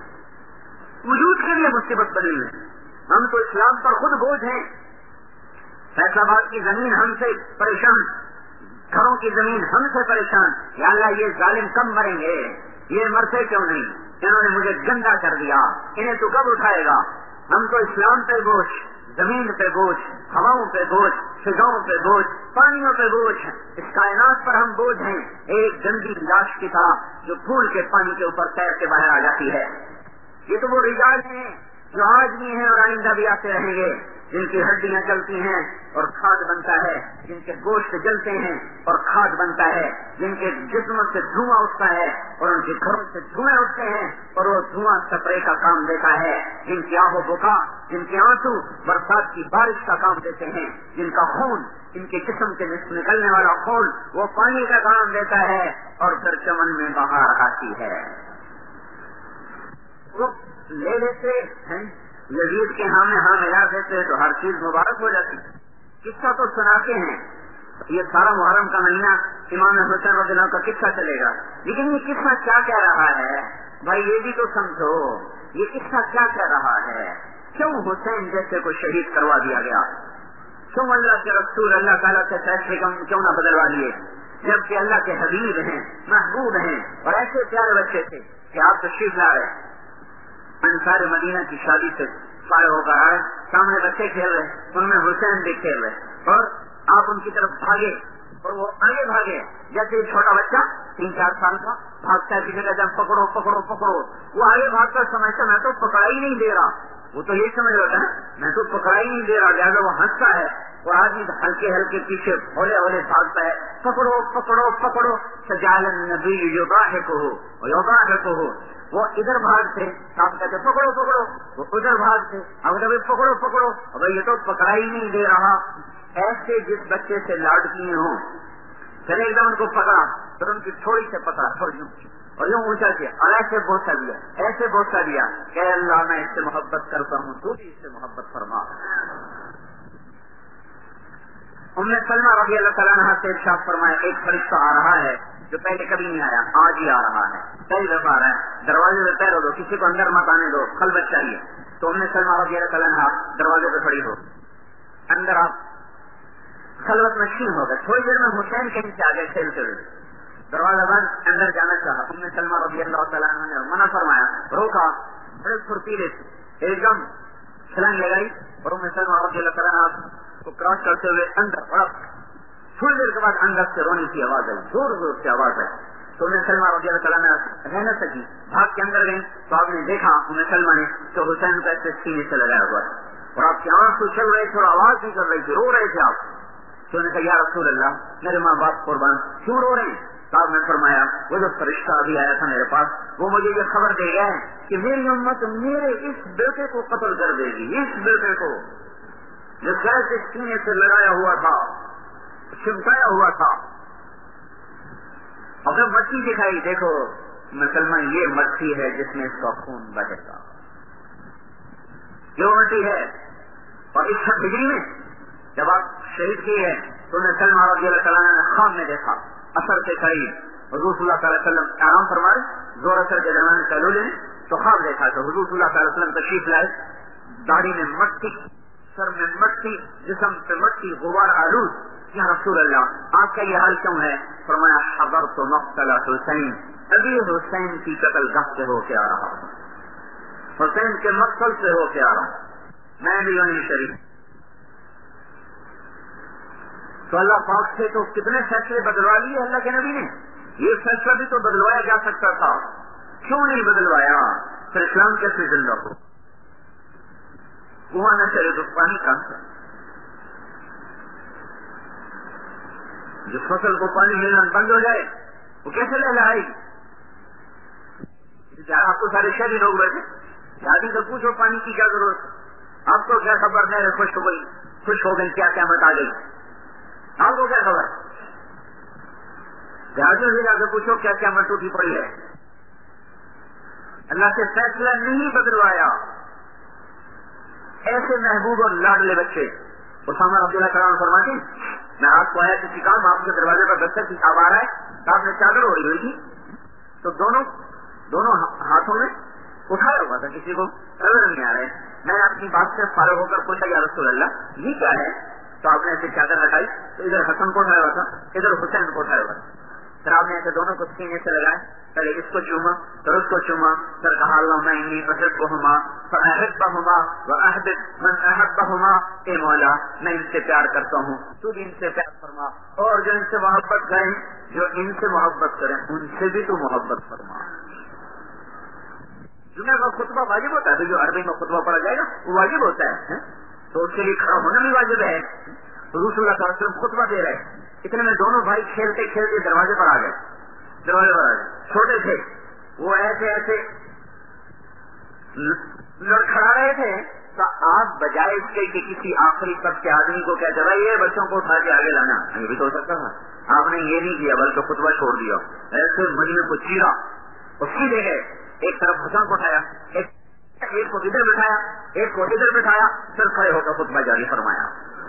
وجود کے لیے مصیبت بنے ہوئے، ہم تو اسلام پر خود بوجھ ہیں۔ فیصل آباد کی زمین ہم سے پریشان، گھروں کی زمین ہم سے پریشان، یا اللہ یہ ظالم کم مریں گے، یہ مرتے کیوں نہیں، انہوں نے مجھے گندا کر دیا، انہیں تو کب اٹھائے گا۔ ہم تو اسلام پہ بوجھ، زمین پہ بوجھ، ہواؤں پہ بوجھ، فضاؤں پہ بوجھ، پانیوں پہ بوجھ، اس کائنات پر ہم بوجھ ہیں، ایک گندی لاش کی طرح جو پھول کے پانی کے اوپر تیر کے باہر آ جاتی ہے۔ یہ تو وہ رجال ہیں جو آج بھی ہیں اور آئندہ بھی آتے رہیں گے، جن کی ہڈیاں جلتی ہیں اور کھاد بنتا ہے، جن کے گوشت جلتے ہیں اور کھاد بنتا ہے، جن کے جسموں سے دھواں اٹھتا ہے اور ان کے گھروں سے دھوئیں اٹھتے ہیں اور وہ دھواں سپرے کا کام دیتا ہے، جن کی آہو بکا جن کے آنسو برسات کی بارش کا کام دیتے ہیں، جن کا خون ان کے جسم سے نکلنے والا خون وہ پانی کا کام دیتا ہے اور پھر چمن میں باہر آتی ہے۔ وہ لے لیتے ہیں یزید کے ہاں میں ہاں ملا دیتے تو ہر چیز مبارک ہو جاتی۔ قصہ تو سناتے ہیں، یہ سارا محرم کا مہینہ امام حسین رضی اللہ عنہ کا قصہ چلے گا، لیکن یہ قصہ کیا کہہ رہا ہے بھائی یہ بھی تو سمجھو، یہ قصہ کیا کہہ رہا ہے؟ کیوں حسین جیسے کو شہید کروا دیا گیا؟ کیوں اللہ کے رسول اللہ تعالیٰ سے فیصلے کیوں نہ بدلوا لیے، جبکہ اللہ کے حبیب ہیں، محبوب ہیں اور ایسے پیارے بچے تھے کہ آپ تشریف لا رہے انصار مدینہ کی شادی سے فارغ ہو کر آئے، سامنے بچے کھیل رہے، ان میں حسین بھی کھیل رہے اور آپ ان کی طرف بھاگے اور وہ آگے بھاگے جیسے چھوٹا بچہ تین چار سال کا بھاگتا ہے کسی کا جب پکڑو پکڑو پکڑو، وہ آگے بھاگ کر سمجھتا میں تو پکڑا ہی نہیں دے رہا، وہ تو یہ سمجھ رہا ہے میں تو پکڑا ہی نہیں دے رہا، لہٰذا وہ ہنستا ہے اور آدمی ہلکے ہلکے پیچھے ہولے ہولے بھاگتا ہے، پکڑو پکڑو پکڑو سجال النبی یضاحکہ یضاحکہ، وہ ادھر بھاگتے آپ کہتے پکڑو پکڑو، وہ ادھر بھاگتے اب کبھی پکڑو پکڑو، اب یہ تو پکڑا ہی نہیں دے رہا۔ ایسے جس بچے سے لاڈ کیے ہوں پھر ایک دم ان کو پکڑا پھر ان کی تھوڑی سے پکڑا اور یوں اور یوں اونچا کیا اور ایسے بوسا دیا ایسے بوسا دیا کہ اللہ میں اس سے محبت کرتا ہوں تو بھی اس سے محبت فرما. ام سلمہ رضی اللہ تعالیٰ عنہ سے ارشاد فرمایا ایک فرشتہ آ رہا ہے جو پہلے کبھی نہیں آیا, آج ہی آ رہا ہے, کئی دفعہ آ رہا ہے, دروازے پہ پیر دو, کسی کو اندر مت آنے دو, خلوت چاہیے. تو ام سلمہ رضی اللہ تعالیٰ عنہ دروازے پہ کھڑی ہو, اندر آپ خلوت میں شین ہو گئے. تھوڑی دیر میں حسین کہیں سے آگے کھیلتے ہوئے دروازہ بند, اندر جانا چاہا. ام سلمہ رضی اللہ تعالیٰ عنہ نے منع فرمایا, روکا, بڑے پھرتیلے سے ایک دم چھلانگ لگائی اور ام سلمہ رضی اللہ تعالیٰ عنہ کو کراس کرتے ہوئے اندر بڑا. تھوڑی دیر کے بعد اندر سے رونے کی آواز آئی, زور زور سے آواز آئی. تو ام سلمہ رضی اللہ تعالیٰ عنہ رہ نہ سکی, بھاگ کے اندر گئی. تو آپ نے دیکھا ام سلمہ نے تو حسین کو ایسے سینے سے لگایا ہوا اور آپ کی آنکھ تو چل رہے تھے اور آواز بھی کر رہی تھی, رو رہے تھے آپ. تو نے کہا یا رسول اللہ میرے ماں باپ قربان کیوں رو رہے ہیں؟ تو آپ نے فرمایا وہ جو فرشتہ ابھی آیا تھا میرے پاس وہ مجھے یہ خبر دے گیا ہے کہ میری امت میرے اس بیٹے کو قتل کر دے گی, اس بیٹے کو جو گیس اس سینے سے لگایا ہوا تھا, چمٹایا ہوا تھا. اور جب مٹی دکھائی, دیکھو مسلمان یہ مٹی ہے جس میں اس کا خون بہے گا, یہ مٹی ہے. اور اس ہجری میں جب آپ شہید کی ہے تو نے سلمہ رضی اللہ تعالیٰ نے خواب میں دیکھا اثر کے قریب حضور صلی اللہ تعالی وسلم آرام فرمائے, زور اثر کے درمیان چلو لیں تو خواب دیکھا تو حضور صلی اللہ تعالی وسلم تشریف لائے, داڑھی میں مٹی, سر میں مٹی, جسم پہ مٹی, غبار آلود. یا رسول اللہ آپ کا یہ حال کیوں ہے؟ فرمایا حضرت مقتل حسین, ابھی حسین کی قتل گاہ سے ہو کے آ رہا ہوں, حسین کے مقتل سے ہو کے آ رہا ہوں, میں بھی یونی شریف. تو اللہ پاک سے تو کتنے فیصلے بدلوا لیے اللہ کے نبی نے, یہ فیصلہ بھی تو بدلوایا جا سکتا تھا, کیوں نہیں بدلوایا؟ پھر اسلام کیسے زندہ ہو؟ کنواں نہ چلے تو پانی کہاں سے؟ جس فصل کو پانی ملنا بند ہو جائے وہ کیسے لے جائے؟ آپ کو سارے شہری لوگ بیٹھے, شادی سے پوچھو پانی کی کیا ضرورت ہے, آپ کو کیا خبر ہے خوش ہو گئی, خوش ہو گئی کیا قیامت آ گئی, آپ کو کیا خبر؟ جہازوں سے جا کے پوچھو کیا قیامت ٹوٹی پڑی ہے. اللہ سے فیصلہ نہیں بدلوایا. ایسے محبوب اور لاڈلے بچے اسامہ رضی اللہ تعالیٰ عنہ فرماتے ہیں میں آپ کو آیا کسی کام, آپ کے دروازے پر دستک کی آواز آ رہا ہے تو آپ نے چادر اوڑھی ہوئی تھی تو دونوں دونوں ہاتھوں میں اٹھایا ہوا تھا, کسی کو نظر نہیں آ رہے. میں نے اپنی بات سے فارغ ہو کر پوچھا یا رسول اللہ یہ کیا ہے؟ تو آپ نے ایسے چادر ہٹائی تو ادھر حسن کو اٹھایا ہوا تھا, ادھر حسین کو اٹھایا ہوا تھا. پھر آپ نے ایسے دونوں کو سینے سے لگائے, پہلے اس کو چوما پھر اس کو چوما, پھر کہا اللہم انی احبہما فاحبہما واحبب من احبہما, اے مولا میں ان سے پیار کرتا ہوں تو بھی ان سے پیار فرما, اور جو ان سے محبت کریں جو ان سے محبت کریں ان سے بھی تو محبت فرما. جمعہ کا خطبہ واجب ہوتا ہے, جو عربی میں خطبہ پڑھا جائے گا وہ واجب ہوتا ہے, تو اس کے لیے کھڑا ہونا بھی واجب ہے. حضور صلی اللہ علیہ وسلم خطبہ دے رہے, اتنے میں دونوں بھائی کھیلتے کھیلتے دروازے پر آ گئے, دروازے پر آ گئے, چھوٹے تھے وہ, ایسے ایسے لڑکھڑا رہے تھے. تو آپ بجائے اس کے کہ کسی آخری تک کے آدمی کو کہتے بھائی یہ بچوں کو اٹھا کے آگے لانا, یہ بھی تو ہو سکتا تھا. آپ نے یہ نہیں کیا بلکہ خطبہ چھوڑ دیا, ایسے مجمے کو چیرا, اس کی جگہ ایک طرف حسن کو اٹھایا, ایک ایک کو ادھر بٹھایا, ایک کو ادھر بٹھایا, پھر کھڑے ہو کر خطبہ جاری فرمایا.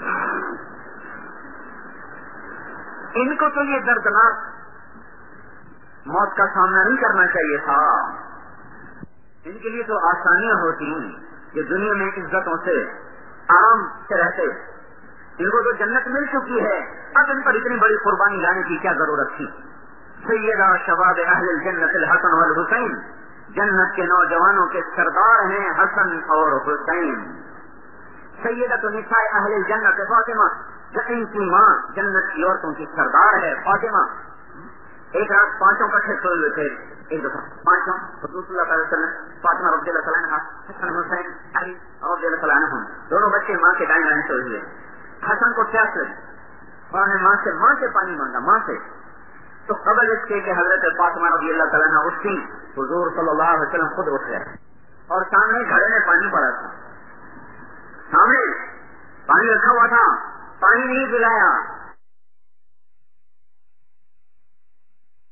ان کو تو یہ دردناک موت کا سامنا نہیں کرنا چاہیے تھا, ان کے لیے تو آسانیاں ہوتی ہیں کہ دنیا میں عزتوں سے آرام سے رہتے. ان کو تو جنت مل چکی ہے, اب ان پر اتنی بڑی قربانی لانے کی کیا ضرورت تھی. سیدہ شباب اہل الجنت الحسن والحسین, جنت کے نوجوانوں کے سردار ہیں حسن اور حسین. سیدۃ نساء اہل الجنت فاطمہ, ان کی ماں جنت کی عورتوں کی سردار ہے فاطمہ. ایک رات پانچوں کٹھے سوئے ہوئے تھے, ایک دفعہ پانچوں حضور صلی اللہ علیہ وسلم, فاطمہ رضی اللہ تعالیٰ عنہا, حسن حسین علی رضی اللہ تعالیٰ عنہم, دونوں بچے ماں کے دائیں بائیں سوئے ہوئے. حسن کو پیاس لگی, انہوں نے ماں سے ماں سے پانی مانگا, ماں سے. تو قبل اس کے کہ حضرت فاطمہ رضی اللہ تعالیٰ عنہ اٹھتی, حضور صلی اللہ علیہ وسلم خود اٹھ گئے اور سامنے گھڑے میں پانی پڑا تھا, سامنے پانی رکھا ہوا تھا, پانی نہیں پلایا.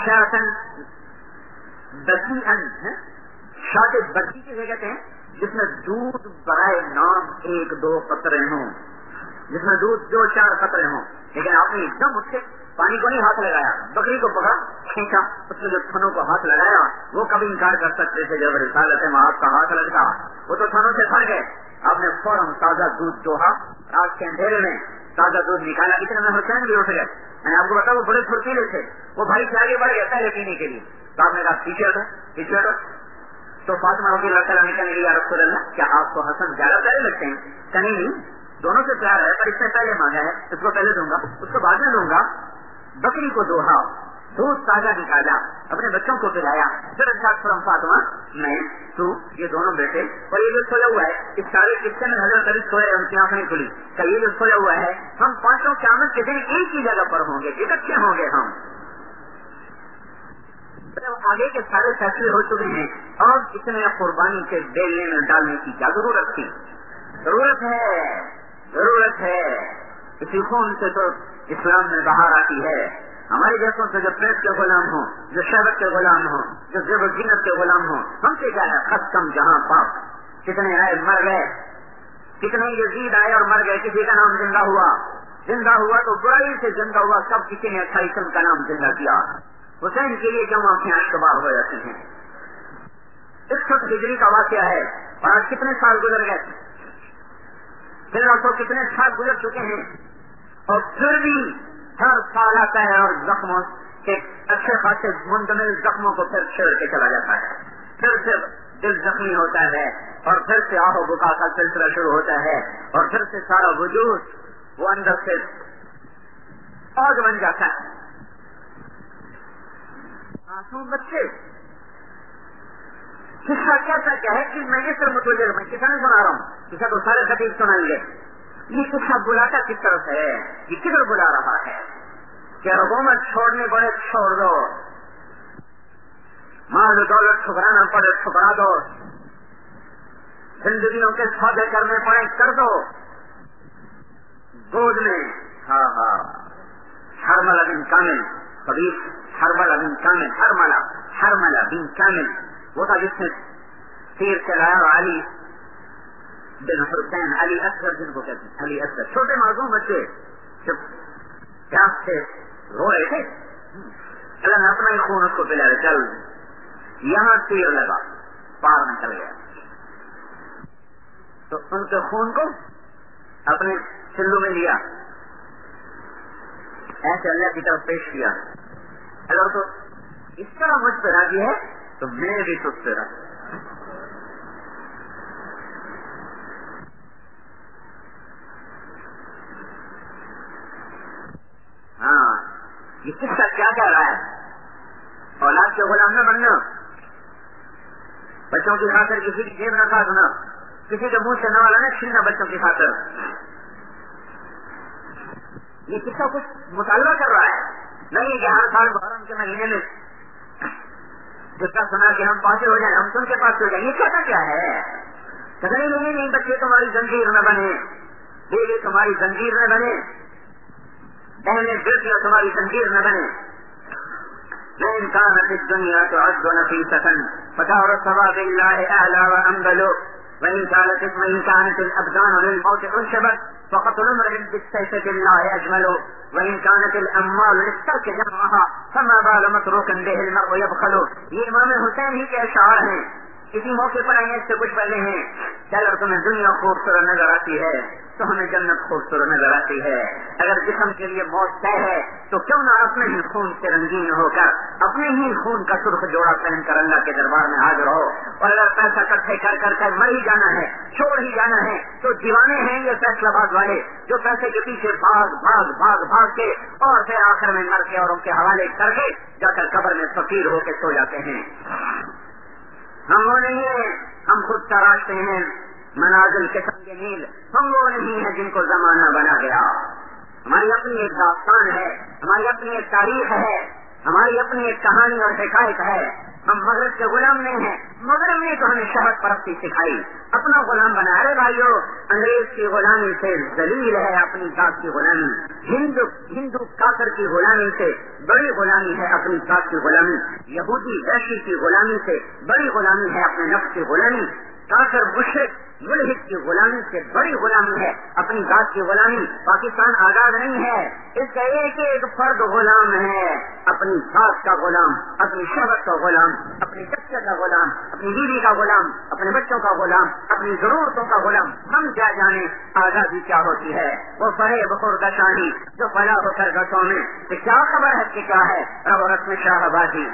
وشاطن بسیئن، شاط بسی کسے کہتے ہیں؟ جس میں دودھ برائے نام ایک دو قطرے ہوں، جس میں دودھ دو چار قطرے ہوں، لیکن آپ نے ایک دم اس سے پانی کو نہیں ہاتھ لگایا، بکری کو پکڑا کھینچا، اس کے جو تھنوں کو ہاتھ لگایا، وہ کبھی انکار کر سکتے تھے جب رسالت مآب کا ہاتھ لگتا، وہ تو تھنوں سے پھڑ گئے. آپ نے فوراً تازہ دودھ دوہا، رات کے اندھیرے میں تازہ دودھ نکالا. اتنے میں حسین بھی اٹھ گئے. میں نے آپ کو بتایا وہ بڑے پھرتیلے تھے، وہ بھائی سے آگے بڑھ گئے پہلے پینے کے لیے. تو آپ نے کہا پیچھے ہٹو پیچھے ہٹو. تو فاطمہ رضی اللہ تعالیٰ نے کہنے لگا رسول اللہ کیا آپ کو حسن زیادہ پیارے لگتے ہیں؟ کہ نہیں، دونوں سے پیار ہے، پر اس نے پہلے مانگا ہے، اس کو پہلے دوں گا، اس کو بعد میں دوں گا. بکری کو دوہا، دودھ تازہ نکالا، اپنے بچوں کو پلایا، پھر ارشاد فرم فاطمہ میں تو یہ دونوں بیٹے اور یہ جو سویا ہوا ہے، اس سارے قصے میں حضرت علی سوئے ان کی آنکھیں کھلی کہ یہ جو سویا ہوا ہے ہم پانچوں قیامت کے دن ایک ہی جگہ پر ہوں گے، اکٹھے ہوں گے ہم. آگے کے سارے فیصلے ہو چکے ہیں اور اتنے قربانی کے بیلنے میں ڈالنے کی کیا ضرورت تھی؟ ضرورت ہے ضرورت ہے اسی خون سے تو اسلام میں باہر آتی ہے. ہمارے جیسوں سے جو پریس کے غلام ہوں، جو شہوت کے غلام ہوں، جو زیب و زینت کے غلام ہوں، ہم سے کیا ہے؟ خط کم جہاں پاک. کتنے آئے مر گئے، کتنے یزید آئے اور مر گئے، کسی کا نام زندہ ہوا، زندہ ہوا تو برائی سے زندہ ہوا، سب کسی نے اچھائی سم کا نام زندہ کیا. حسین کے لیے کیوں آنکھیں اشتباہ ہو جاتی ہیں؟ اکسٹھ ہجری کا واقعہ ہے اور آج کتنے سال گزر گئے، پھر تو کتنے سال گزر چکے ہیں اور پھر بھی ہر سال آتا ہے اور زخموں کے اچھے خاصے منتمل زخموں کو پھر چھیڑ کے چلا جاتا ہے. پھر سے دل زخمی ہوتا ہے اور پھر سے آہ و بکا کا سلسلہ شروع ہوتا ہے اور پھر سے سارا وجود وہ اندر سے آگ بن جاتا ہے. معصوم بچے قصہ کیسا کیا ہے کہ میں اس طرح متوجہ میں کسا نہیں سنا رہا ہوں، کسا تو سارے خطیب سنائیں گے. یہ قصہ بلاتا کس طرف ہے، یہ کدھر بلا رہا ہے کہ حکومت چھوڑنے پڑے چھوڑ دو، مال و دولت ٹھکرانا پڑے ٹھکرا دو، زندگیوں کے سودے کرنے پڑے کر دو. گود میں ہاں ہاں ہرملا بن کامل، حبیب ہرملا بن کامل، ہرملا ہرملا بن کامل وہ تھا جس نے تیر چلایا. علی بن حسین، علی اصغر جن کو کہتے ہیں، علی اصغر، چھوٹے معصوم بچے جب پیاس سے رو رہے تھے، اللہ نے اپنا ہی خون اس کو پلایا. چل یہاں تیر لگا، پار نکل گیا تو ان کے خون کو اپنے چلو میں لیا، ایسے اللہ کی طرف پیش کیا. اگر تو اس طرح مجھ پہ راضی ہے تو میں بھی تجھ پہ راضی. ہاں یہ قصہ کیا کہہ رہا ہے؟ اولاد کے غلام نہ بننا، بچوں کی خاطر کسی کی جیب نہ کاٹنا، کسی کے منہ سے نہ والا نہ چھیننا بچوں کی خاطر. یہ قصہ کچھ مطالبہ کر رہا ہے، نہیں کہ ہر سال محرم کے مہینے میں جس کا سنا کہ ہم پاسے ہو جائیں، ہم تم کے پاس ہو جائیں. یہ کہتا کیا ہے؟ کہتے نہیں نہیں بچے تمہاری زنجیر نہ بنے، بیوی تمہاری زنجیر نہ بنے، بہنیں بیٹیاں تمہاری زنجیر نہ بنے. وإن كانت الدنيا تعد نفيسة فدار الثواب لله أعلى وأنبل وإن كانت وإن كانت الأبدان للموت أنشبت فقتل امرئ بالسيف بالله أجمل وإن كانت الأموال للترك جمعها فما بال متروكا به المرء يبخل. یہ امام حسین ہی کے اشعار ہیں، اسی موقع پر آئیں اس سے کچھ پہلے ہیں کہ اگر تمہیں دنیا خوبصورت نظر آتی ہے تو ہمیں جنت خوبصورت نظر آتی ہے. اگر جسم کے لیے موت طے ہے تو کیوں نہ اپنے ہی خون سے رنگین ہو کر اپنے ہی خون کا سرخ جوڑا پہن کر اللہ کے دربار میں حاضر ہو. اور اگر پیسہ اکٹھے کر کر کر مر ہی جانا ہے، چھوڑ ہی جانا ہے، تو دیوانے ہیں یہ فیصلہ باز والے جو پیسے کے پیچھے بھاگ بھاگ بھاگ بھاگ کے اور پھر آخر میں مر کے اور ان کے حوالے کر کے جا کر قبر میں فقیر ہو کے سو جاتے ہیں. ہم وہ نہیں ہیں، ہم خود تراشتے ہیں منازل کے سنگ نیل، ہم وہ نہیں ہیں جن کو زمانہ بنا گیا. ہماری اپنی ایک داستان ہے، ہماری اپنی ایک تاریخ ہے، ہماری اپنی ایک کہانی اور حکایت ہے. ہم مغرب کے غلام نہیں ہیں. مغرب نے تو ہمیں شہوت پرستی سکھائی, اپنا غلام بنا رہے بھائیو. انگریز کی غلامی سے ذلیل ہے اپنی ذات کی غلامی. ہندو ہندو کافر کی غلامی سے بڑی غلامی ہے اپنی ذات کی غلامی. یہودی وحشی کی غلامی سے بڑی غلامی ہے اپنے نفس کی غلامی. کافر مشرک ملحد کی غلامی سے بڑی غلامی ہے اپنی ذات کی غلامی. پاکستان آزاد نہیں ہے, اس کا ایک ایک فرد غلام ہے, اپنی ذات کا غلام, اپنی شہوت کا غلام, اپنی بچے کا غلام, اپنی بیوی کا غلام, اپنے بچوں کا غلام, اپنی ضرورتوں کا غلام. ہم کیا جانے آزادی کیا ہوتی ہے. وہ بڑے بخور گشانی جو پلا ہو کر گٹوں میں, کہ کیا خبر ہے کہ کیا ہے رب و رسم شاہ بازی.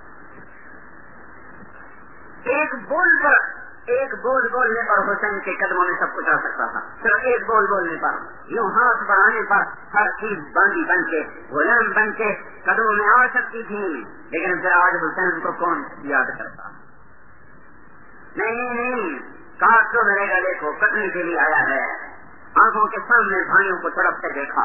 ایک بول پر ایک بول بولنے پر حسین کے قدموں میں سب کچھ آ سکتا تھا. صرف ایک بول بولنے پر, یوں ہاتھ بڑھانے پر ہر چیز باندھی بن کے غلام بن کے قدموں میں آ سکتی تھی. لیکن پھر آج حسین کو کون یاد کرتا؟ نہیں نہیں, کاٹ تو میرے گلے کو کٹنے کے لیے آیا ہے. آنکھوں کے سامنے بھائیوں کو تڑپ کے دیکھا,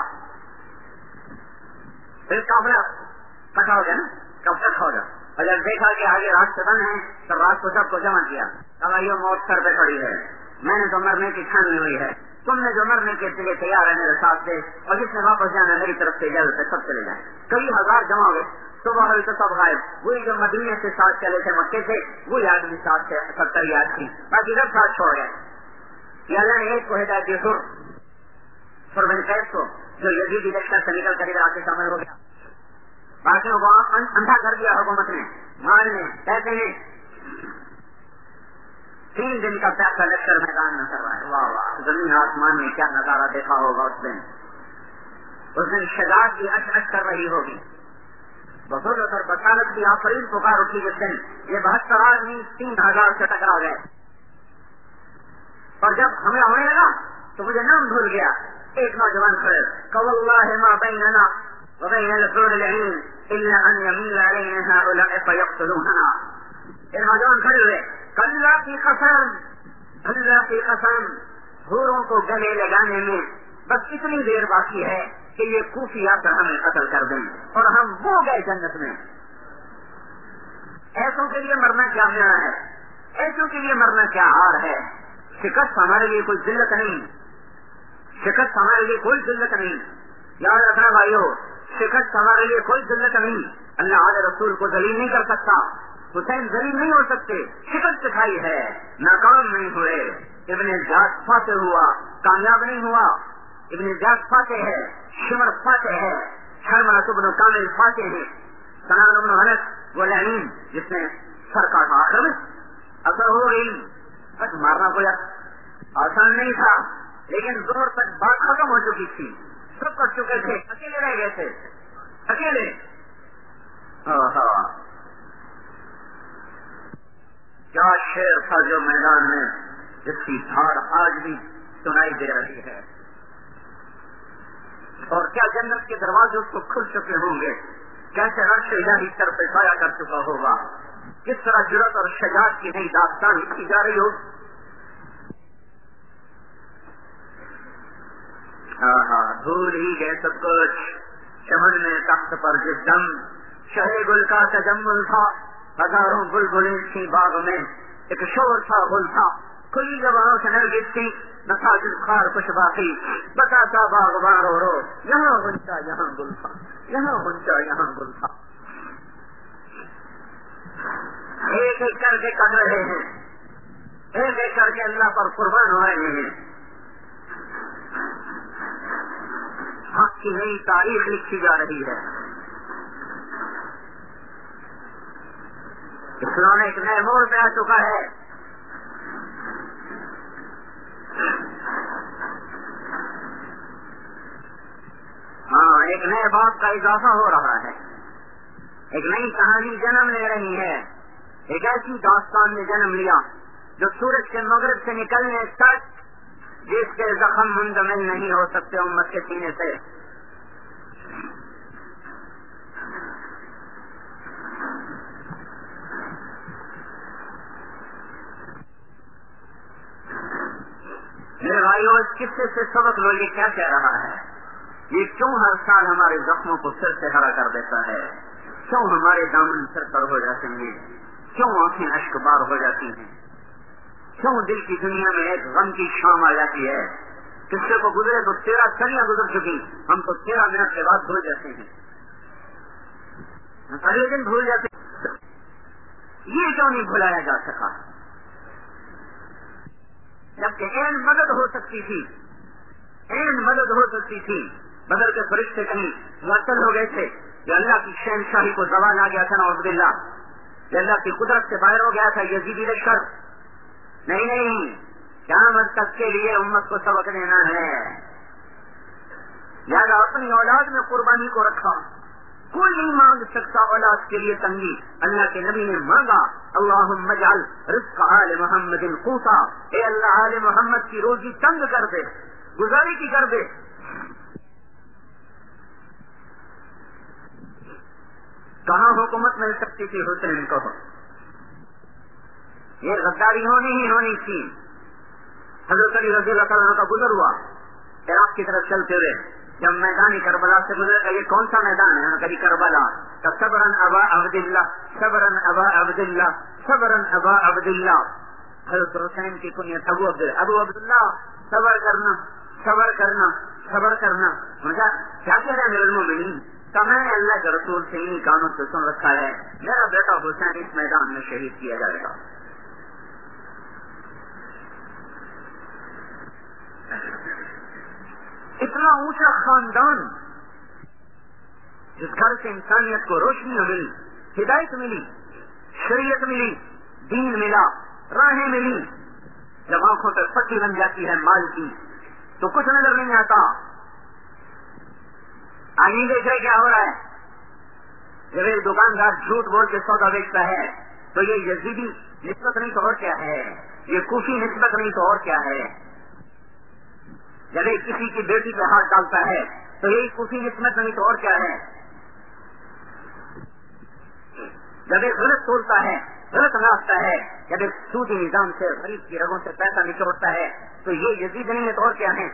پھر کافلا کٹا ہو گیا نا, کب تک ہوگا. اور جب دیکھا کہ آگے رات سے بند ہے تو رات کو سب کو جمع کیا. اب یہ موت سر پہ کھڑی ہے, میں نے تو مرنے کی ٹھانی ہوئی ہے, تم نے جو مرنے کے لیے تیار ہے میرے ساتھ سے, اور جس نے واپس جانا میری طرف سے اجازت ہے سب چلے جائیں. کئی ہزار جمع ہوئے, صبح ہوئی تو سب غائب. وہی جو مدینے سے ساتھ چلے تھے مکے سے, وہی آدمی ساتھ سے ستر یاد تھی, باقی سب ساتھ چھوڑ گئے. یہ اللہ نے ایک کو ہدایت دی, سر سر بن قیس کو, جو یزیدی لشکر سے نکل کر ادھر آ کے شامل ہو گیا. باقیوں کو اندھا کر دیا حکومت نے, مارنے کہتے ہیں تین دن کا پیسہ لشکر میدان میں کر رہا ہے. واہ واہ, زمین آسمان میں کیا نظارہ دیکھا ہوگا اس دن. اس دن شجاعت کی اچ اچ کر رہی ہوگی, بزرگ کر بسالت کی آفرین پکار اٹھی. جس دن یہ بہتر آدمی تین ہزار سے ٹکرا گئے, اور جب حملہ ہونے لگا تو مجھے نام بھول گیا. ایک نوجوان کھڑے, واللہ ما بیننا وبین الحور العین الا ان یمیل علینا هؤلاء فیقتلوننا. یہ نوجوان کھڑے ہوئے, اللہ کی قسم, اللہ کی قسم, حوروں کو گلے لگانے میں بس اتنی دیر باقی ہے کہ یہ کوفی آ کر ہمیں قتل کر دیں اور ہم وہ گئے جنت میں. ایسوں کے لیے مرنا کیا میرا ہے, ایسوں کے لیے مرنا کیا ہار ہے. شکست ہمارے لیے کوئی ذلت نہیں, شکست ہمارے لیے کوئی ذلت نہیں. یاد رکھنا بھائیو, شکست ہمارے لیے کوئی ذلت نہیں. اللہ علیہ رسول کو ذلیل نہیں کر سکتا, حسین ذلیل نہیں ہو سکتے. شکست دکھائی ہے, ناکام نہیں ہوئے. ابن زیاد فاتح ہوا, کامیاب نہیں ہوا. ابن زیاد فاتح ہے, شمر فاتح ہے, حرملہ بن کامل فاتح ہے. سنان بن انس وہ لعین جس نے سر کاٹا, آخر میں اثر ہو گئی. بس مارنا کوئی آسان نہیں تھا, لیکن زور تک بات ختم ہو چکی تھی, سب کر چکے تھے, اکیلے رہ گئے تھے, اکیلے. کیا شیر تھا جو میدان میں, جس کی دھاڑ آج بھی سنائی دے رہی ہے, اور کیا جنت کے دروازے اس کو کھل چکے ہوں گے, کیسے عرش الہی سر پہ سایہ کر چکا ہوگا, کس طرح جرأت اور شجاعت کی نئی داستان لکھی جا رہی ہو. دھول ہی گئے سب کچھ, چمن میں تخت پر جس دم شہ گل کا تجمل تھا, ہزاروں بلبلیں تھی باغ میں, ایک شور تھا گل تھا, کھلی زبانوں سے نرگس تھی, نساجد خار کچھ باقی, بتاتا باغباں رو رو, یہاں غنچہ یہاں گل تھا, یہاں غنچہ یہاں گل تھا. ایک ایک کر کے کر رہے ہیں, ایک ایک کر کے اللہ پر قربان ہو رہے ہیں. حق کی نئی تاریخ لکھی جا رہی ہے. اسلام ایک نئے موڑ پہ آ چکا ہے. ہاں, ایک نئے باب کا اضافہ ہو رہا ہے, ایک نئی کہانی جنم لے رہی ہے. ایک ایسی داستان نے جنم لیا جو سورج کے مغرب سے نکلنے تک جس کے زخم منجمد نہیں ہو سکتے امت کے سینے سے. میرے بھائیو, اس قصے سے سبق لو, یہ کیا کہہ رہا ہے, یہ کیوں ہر سال ہمارے زخموں کو سر سے ہرا کر دیتا ہے, کیوں ہمارے دامن سر پر ہو جاتے ہیں, کیوں آنکھیں اشکبار ہو جاتی ہیں؟ کیوں دل کی دنیا میں ایک غم کی شام آ جاتی ہے؟ قصے کو گزرے تو تیرہ صدیاں گزر چکی، ہم تو تیرہ منٹ کے بعد بھول جاتے ہیں، اگلے دن بھول جاتے ہیں۔ یہ کیوں نہیں بھلایا جا سکا؟ جبکہ این مدد ہو سکتی تھی، این مدد ہو سکتی تھی۔ بدر کے فرشتے کہیں معطل ہو گئے تھے کہ اللہ کی شہنشاہی کو زوال آ گیا تھا، نعوذ باللہ، کہ اللہ کی قدرت سے باہر ہو گیا تھا یزیدی لشکر۔ نہیں نہیں، قیامت تک کے لیے امت کو سبق دینا ہے، لہٰذا اپنی اولاد میں قربانی کو رکھا۔ کوئی نہیں مانگ سکتا اولاد کے لیے تنگی، اللہ کے نبی نے مانگا، اللہم اجعل رزق آل محمد قوتا، اے اللہ آل محمد کی روزی تنگ کر دے، گزاری کی کر دے۔ کہاں حکومت مل سکتی تھی حسین کو؟ یہ غداری ہونی ہی ہونی تھی۔ حضرت علی رضی اللہ تعالیٰ کا گزر ہوا عراق کی طرف چلتے ہوئے، جب میدان کربلا سے گزرے، یہ کون سا میدان ہے؟ کبھی کربلا، صبرن ابا عبداللہ، صبرن ابا عبداللہ، صبرن ابا عبداللہ۔ حضرت حسین کی کنیت ابو عبداللہ، ابو عبداللہ، صبر کرنا، صبر کرنا، صبر کرنا۔ مجھے کیا کہہ رہے ہیں میرے المومنین؟ کہ میں نے اللہ کے رسول سے انہیں کانوں سے سن رکھا ہے، میرا بیٹا حسین اس میدان میں شہید کیا جائے گا۔ اتنا اونچا خاندان جس گھر سے انسانیت کو روشنی ملی، ہدایت ملی، شریعت ملی، دین ملا، راہیں ملی، جب آنکھوں پر پٹی بن جاتی ہے مال کی تو کچھ نظر نہیں آتا۔ آئیے دیکھ رہے کیا ہو رہا ہے؟ جب ایک دکاندار جھوٹ بول کے سودا بیچتا ہے تو یہ یزیدی نسبت نہیں تو اور کیا ہے، یہ کوفی نسبت نہیں تو اور کیا ہے۔ جب ایک کسی کی بیٹی پہ ہاتھ ڈالتا ہے تو یہی کوفی نسبت نہیں تو اور کیا ہے۔ جب ایک غلط تولتا ہے، غلط ناپتا ہے، جب ایک سودی نظام سے غریب کی رگوں سے پیسہ نچوڑتا ہے تو یہ یزید نہیں ہے تو اور کیا ہے۔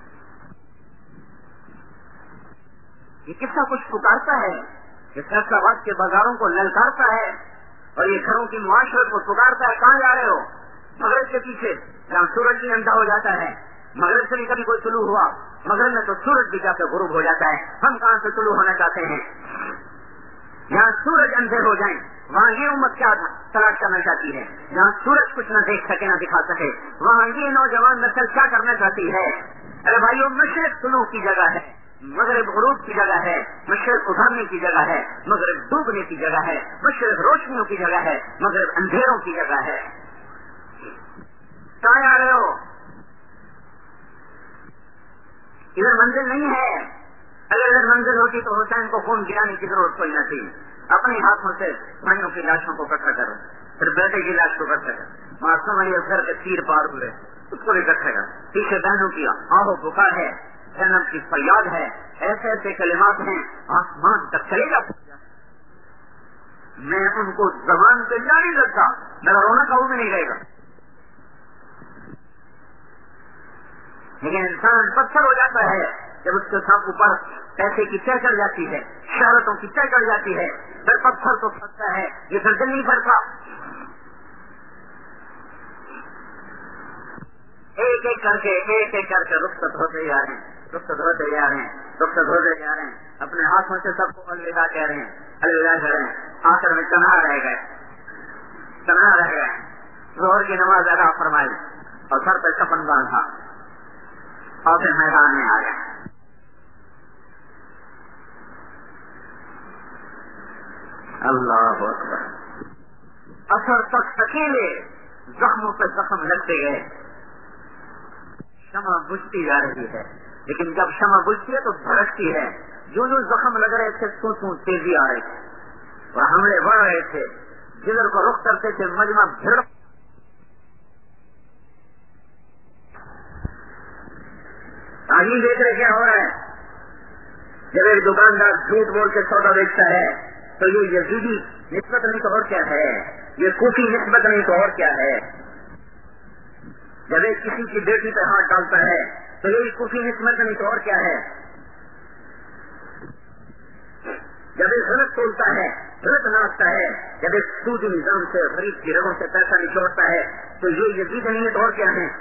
یہ کس کا کچھ پکارتا ہے، یہ فیصلہ آباد کے بازاروں کو للکارتا ہے اور یہ گھروں کی معاشرت کو پکارتا ہے، کہاں جا رہے ہو؟ مغرب کے پیچھے، جہاں سورج بھی اندھا ہو جاتا ہے۔ مغرب سے بھی کبھی کوئی طلوع ہوا، مغرب میں تو سورج بھی جا کے غروب ہو جاتا ہے۔ ہم کہاں سے طلوع ہونا چاہتے ہیں؟ جہاں سورج اندھے ہو جائیں وہاں یہ امت کیا تلاش کرنا چاہتی ہے؟ جہاں سورج کچھ نہ دیکھ سکے نہ دکھا سکے وہاں یہ نوجوان نسل کیا کرنا چاہتی ہے؟ ارے بھائیو، مشرق طلوع کی جگہ ہے، مغرب غروب کی جگہ ہے، مشرق ابھرنے کی جگہ ہے، مغرب ڈوبنے کی جگہ ہے، مشرق روشنیوں کی جگہ ہے، مغرب اندھیروں کی جگہ ہے۔ کہاں جا رہے ہو؟ ادھر منزل نہیں ہے۔ اگر ادھر منزل ہوتی تو حسین کو خون گرانے کی ضرورت کوئی نہ تھی۔ اپنے ہاتھوں سے بھائیوں کی لاشوں کو اکٹھا کرو، پھر بیٹے کی لاش کو اکٹھا کرو، معصوم علی اصغر کے تیر پار ہوئے اس کو اکٹھا کرو، پیچھے بہنوں کی آہو پکار ہے، جنم کی فریاد ہے، ایسے ایسے کلمات ہیں آسمان تک چلے گا۔ میں ان کو زبان پہ جا نہیں سکتا، میرا رونا کا وہ بھی نہیں رہے گا۔ لیکن انسان پتھر ہو جاتا ہے جب اس کے ساتھ اوپر پیسے کی طے چڑھ جاتی ہے، شہرتوں کی طے چڑھ جاتی ہے، پھر پتھر تو پھنستا ہے، یہ پھر دل نہیں بھرتا۔ ایک ایک کر کے ایک ایک کر کے رخصت ہوتے جا رہے ہیں، رخصت ہوتے جا رہے ہیں، رخصت ہوتے جا رہے ہیں، اپنے ہاتھوں سے سب کو الوداع کہہ رہے ہیں، الوداع کہہ رہے ہیں، آخر میں تنہا رہ گئے، تنہا رہ گئے۔ ظہر کی نماز ادا فرمائی اور سر پہ کفن باندھا اور پھر میدان میں آ گئے۔ اللہ اکبر۔ اثر تک اکیلے زخموں پہ زخم لگتے گئے، شمع بجھتی جا رہی ہے، لیکن جب شمع بجھتی ہے تو بھڑکتی ہے۔ جو جو زخم لگ رہے تھے سو سو تیزی آ رہی تھی اور حملے بڑھ رہے تھے، جدھر کو رخ کرتے تھے مجمع بھیڑ۔ آگے دیکھ رہے کیا ہو رہا ہے؟ جب ایک دکاندار جھوٹ بول کے سودا بیچتا ہے تو یہ یزیدی نسبت نہیں تو اور کیا ہے، یہ کوفی نسبت نہیں تو اور کیا ہے۔ جب ایک کسی کی بیٹی پہ ہاتھ ڈالتا ہے تو یہ کوفی نسبت نہیں تو اور کیا ہے۔ جب ایک غلط تولتا ہے غلط ناچتا ہے، جب ایک سودی نظام سے غریب کی رگوں سے پیسہ نچوڑتا ہے تو یہ یزید نیت اور کیا ہے؟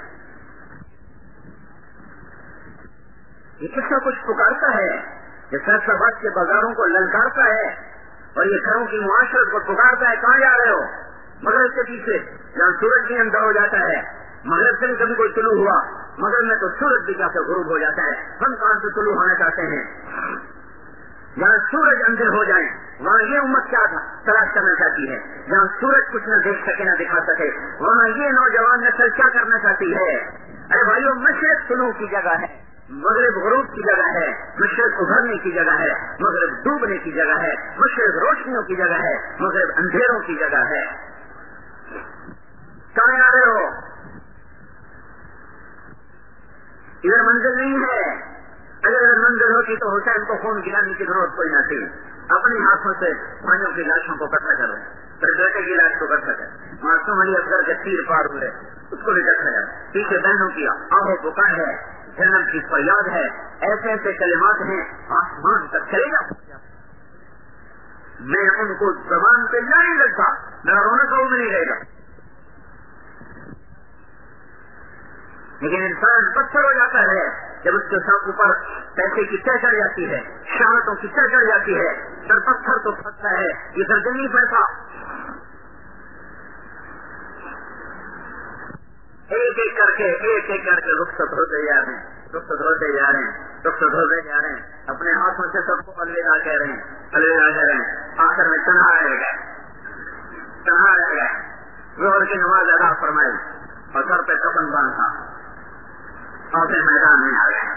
یہ کس کا کچھ پکارتا ہے، یہ فیصلہ آباد کے بازاروں کو للکارتا ہے اور یہ گھروں کی معاشرت کو پکارتا ہے، کہاں جا رہے ہو؟ مغرب کے پیچھے جہاں سورج بھی اندھا ہو جاتا ہے، مغرب سے بھی کبھی کوئی طلوع ہوا، مغرب میں تو سورج بھی جا کے غروب ہو جاتا ہے، ہم کہاں سے طلوع ہونا چاہتے ہیں؟ جہاں سورج اندھے ہو جائیں وہاں یہ امت کیا تھا تلاش کرنا چاہتی ہے، جہاں سورج کچھ نہ دیکھ سکے نہ دکھا سکے وہاں یہ نوجوان نسل کیا کرنا چاہتی ہے؟ ارے بھائیو، مشرق طلوع کی جگہ ہے، مغرب غروب کی جگہ ہے، مشرق ابھرنے کی جگہ ہے، مغرب ڈوبنے کی جگہ ہے، مشرق روشنیوں کی جگہ ہے، مغرب اندھیروں کی جگہ ہے. کہاں آ رہے ہو؟ ادھر منزل نہیں ہے. اگر ادھر منزل ہوتی تو حسین کو خون گرانے کی ضرورت کوئی نہ تھی. اپنے ہاتھوں سے بھائیوں کی لاشوں کو کٹا کر پھر بیٹے کی لاش کو کٹ سکے. معصوم علی اصغر کے تیر پار ہوئے، اس کو بھی کٹ سکا. پیچھے بہنوں کی آہ و پکار ہے، جنم کی فریاد ہے، ایسے ایسے کلمات ہیں آسمان تک چلے گا. میں ان کو زبان پہ نہیں لگتا، میرا رونا تو بھی نہیں رہے گا. لیکن انسان پتھر ہو جاتا ہے جب اس کے ساتھ اوپر پیسے کی طے چڑھ جاتی ہے، شہرتوں کی طے چڑھ جاتی ہے، سر پتھر تو پھنستا ہے، یہ گردن نہیں پڑتا. ایک ایک کر کے ایک ایک کر کے رخصت ہوتے جا رہے ہیں، رخصت ہوتے جا رہے ہیں، رخصت ہوتے جا رہے ہیں. اپنے ہاتھوں سے سب کو الوداع کہہ رہے ہیں، الوداع کہہ رہے ہیں. آخر میں تنہا رہ گئے، تنہا رہ گئے. ظہر کی نماز ادا فرمائی اور سر پہ کفن باندھا اور پھر میدان میں آ گئے.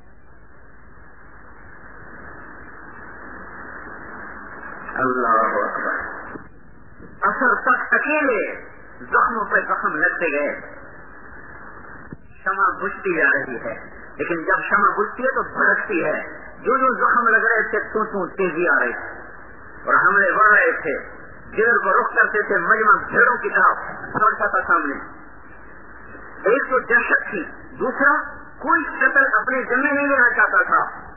اللہ اکبر. اثر تک اکیلے زخموں پہ زخم لگتے گئے. شمع بجھتی جا رہی ہے، لیکن جب شمع بجھتی ہے تو بھڑکتی ہے. جو جو زخم لگ رہے تھے تو تو تیزی آ رہی تھی اور حملے بڑھ رہے تھے. جدھر کو رخ کرتے تھے مجمع بھیڑوں کی طرف بڑھتا تھا سامنے. ایک تو دہشت تھی، دوسرا کوئی قتل اپنے ذمہ نہیں لینا چاہتا تھا.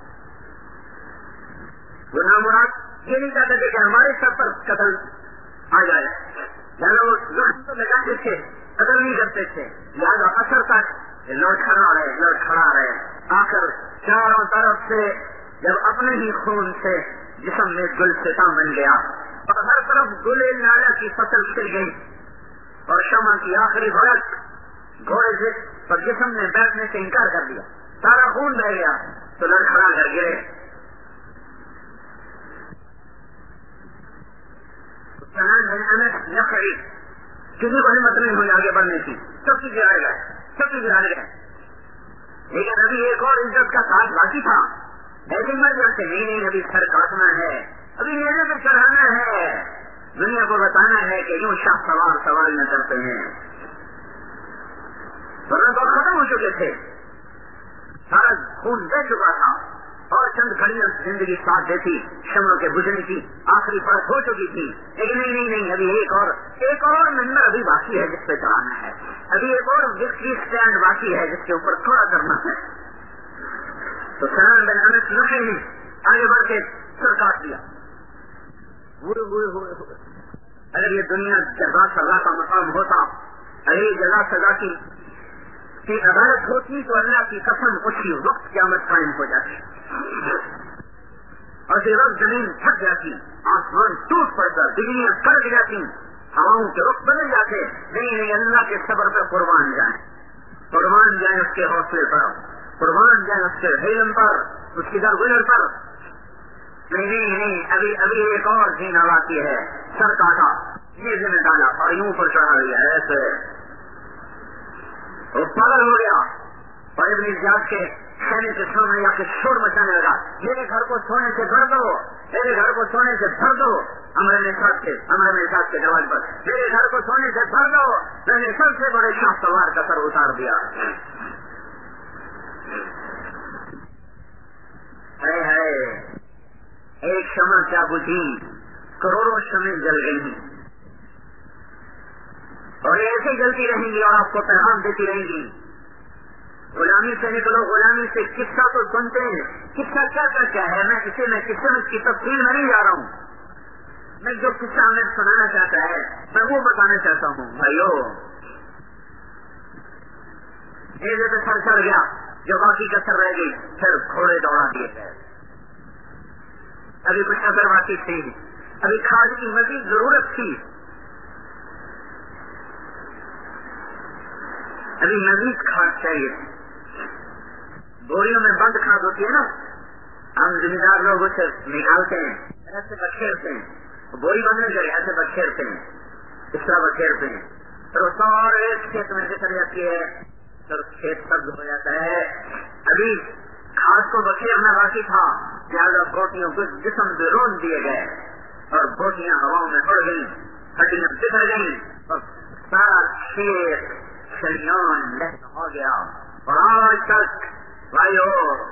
وہ نامراد یہ نہیں چاہتے تھے کہ ہمارے سر پر قتل آ جائے، لہٰذا وہ زخم تو لگاتے تھے، قتل نہیں کرتے تھے. لہٰذا اثر تک لڑکھڑا رہے لڑکھڑا رہے. آخر چاروں طرف سے جب اپنے ہی خون سے جسم میں گل ستاں بن گیا اور ہر طرف گلے نالا کی فصل کھل گئی اور شمع کی آخری بھڑک گھوڑے سے پر جسم نے بیٹھنے سے انکار کر دیا، سارا خون بہ گیا تو لڑکھڑا کر گرے. نقری کسی کو ہمت نہیں ہوئی آگے بڑھنے کی، سب کی گرائے گئے، سب کی گرائے گئے. لیکن ابھی ایک اور عزت کا ساتھ باقی تھا. ایسے مر جاتے نہیں نہیں ابھی سر کاٹنا ہے، ابھی میرے پہ چڑھانا ہے، دنیا کو بتانا ہے کہ یوں شاہ سوال سوال نہ کرتے ہیں. ورنہ تو ختم ہو چکے تھے، سارا خون بہ چکا تھا اور چند گھڑیاں زندگی ساتھ دیتی، شمعوں کے بجھنے کی آخری فرق ہو چکی تھی. لیکن نہیں نہیں نہیں ابھی ایک اور ایک اور ممبر ابھی باقی ہے جس پہ چڑھانا ہے، ابھی ایک اور وکٹری اسٹینڈ باقی ہے جس کے اوپر کھڑا کرنا ہے. تو سنان بن انس نقی نے آگے بڑھ کے سر کاٹ دیا. اگر یہ دنیا جزا سزا کا مقام ہوتا، اگر یہ جزا سزا کی کی عدالت ہوتی تو اللہ کی قسم اسی وقت قیامت قائم ہو جاتی اور پھر اب زمین تھک جاتی، آسمان ٹوٹ پڑتا، بجلیاں کڑک جاتی، ہواؤں کے رخ بدل جاتے. نہیں نہیں اللہ کے صبر پہ قربان جائیں، قربان جائیں اس کے حوصلے پر، قربان جائیں اس کے حلم پر، اس کی درگزر پر. نہیں نہیں نہیں ابھی ابھی ایک اور دین آتی ہے. سر کاٹا، یہ ذمہ ڈالا اور یوں پر چڑھا دیا. ایسے وہ پاگل ہو گیا اور ابن زیاد کے کہنے سے سونے یا کہ شور مچانے لگا، میرے گھر کو سونے سے بھر دو، میرے گھر کو سونے سے بھر دو. امر نے ساتھ کے امر نے ساتھ کے جواز پر میرے گھر کو سونے سے بھر دو. میں نے سب سے بڑے شاہ سوار کا سر اتار دیا. ہے ہے ایک شمع کیا بجھی، کروڑوں شمعیں جل گئی اور ایسے جلتی رہیں گی اور آپ کو پیغام دیتی رہیں گی. غلامی سے نکلو، غلامی سے. قصہ تو سنتے ہیں، قصہ کیا کیا کیا ہے، میں اسے میں قصے میں کی تفصیل میں نہیں جا رہا ہوں. میں جو قصہ ہمیں سنانا چاہتا ہے میں وہ بتانا چاہتا ہوں بھائیو. ایسے تو سر چڑھ گیا, جو باقی کسر رہ گئی پھر گھوڑے دوڑا دیے گئے. ابھی کچھ اثر باقی تھی, ابھی کھاد کی مزید ضرورت تھی, ابھی مزید کھاد چاہیے. بوریوں میں بند کھاد ہوتی ہے نا, ہم ذمہ دار لوگ اسے نکالتے ہیں, ایسے بکھیرتے ہیں, بوری بند نہیں کرے, ایسے بکھیرتے ہیں, اس طرح بکھیرتے ہیں, پھر وہ سارے کھیت میں سے چل جاتی ہے, پھر کھیت سبز ہو جاتا ہے. ابھی کھاد کو بکھیرنا باقی تھا, لہٰذا بوٹیوں کو جسم سے رون دیے گئے اور بوٹیاں ہواؤں میں اڑ گئیں, ہڈیاں بکھر گئیں اور سارا کھیت شریان لہر ہو گیا. اور آج تک بھائیو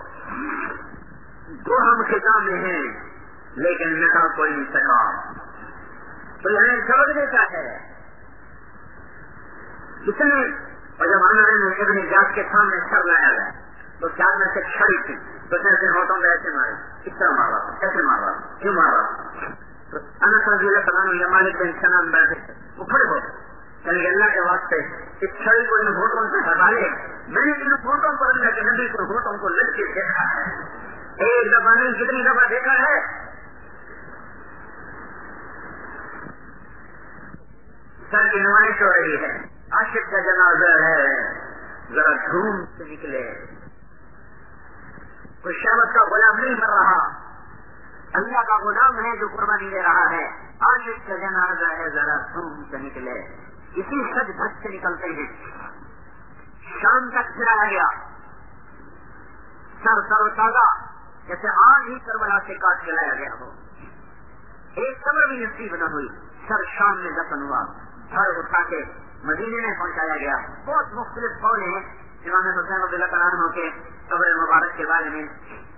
جو ہم خطاب میں ہیں لیکن مٹا کوئی نہیں سکا. تو ہمیں سبق دیتا ہے کس نے, اور جب انہوں نے ابن جاس کے سامنے سر لایا گیا تو چار میں سے چھڑی تھی, تو ایسے ہوٹوں میں ایسے مارے, کس طرح مار رہا, کیسے مار رہا, کیوں مار رہا. تو انس رضی اللہ تعالیٰ یا مالک بن سنان بیٹھے, وہ کھڑے ہو یعنی اللہ کے واسطے اس چھڑی کو ان ہوٹوں سے ہٹا لے. میں نے ان ہوٹوں پر اللہ کے نبی کو ہوٹوں کو لگ کے دیکھا ہے, ایک دفعہ نہیں کتنی دفعہ دیکھا ہے. سر کی نمائش ہو رہی ہے, عاشق کا جنازہ ہے, ذرا دھوم سے نکلے. کوئی شہوت کا غلام نہیں مر رہا, اللہ کا غلام ہے جو قربانی دے رہا ہے. عاشق کا جنازہ ہے, ذرا دھوم سے نکلے. اسی سج دھج سے نکلتے ہیں. شام تک پھرایا گیا, سر سر و تازہ جیسے آج ہی کربلا سے کاٹ کے لایا گیا ہو. ایک قبر بھی نصیب نہ ہوئی. سر شام میں دفن ہوا, گھر اٹھا کے مدینے میں پہنچایا گیا. بہت مختلف قول ہیں امام حسین رضی اللہ تعالیٰ عنہ کے قبر مبارک کے بارے میں.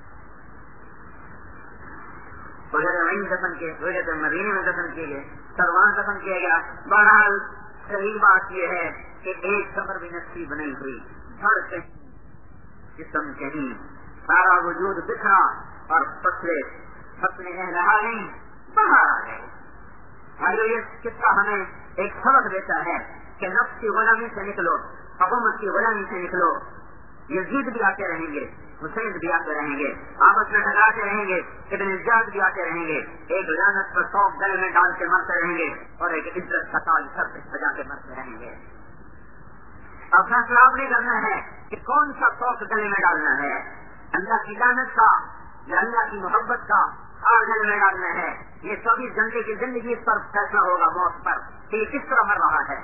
وغیرہ دفن کیے, وغیرہ مدینے میں دفن کیے گئے, سروان دفن کیا گیا. بہرحال صحیح بات یہ ہے کہ ایک قبر بھی نصیب نہیں ہوئی. گھر کہیں, جسم کہیں, سارا وجود بکھرا اور فصلے اپنے رہا نہیں باہر آ گئے. یہ قصہ ہمیں ایک سبق دیتا ہے کہ نفس کی غلامی سے نکلو, حکومت کی غلامی سے نکلو. یزید بھی آتے رہیں گے, حسین بھی آتے رہیں گے, آپس میں ٹکراتے رہیں گے, ابن زیاد بھی آتے رہیں گے. ایک لعنت پر سوک گلے میں ڈال کے مرتے رہیں گے اور ایک عزت کا تاج سر پہ سجا کے مرتے رہیں گے. اب فیصلہ آپ نے کرنا ہے کہ کون سا سوک گلے میں ڈالنا ہے, اللہ کی لعنت کا یا اللہ کی محبت کا اور گلے میں ڈالنا ہے. یہ چوبیس گھنٹے کی زندگی اس پر فیصلہ ہوگا, موت پر, کہ یہ کس طرح مر رہا ہے.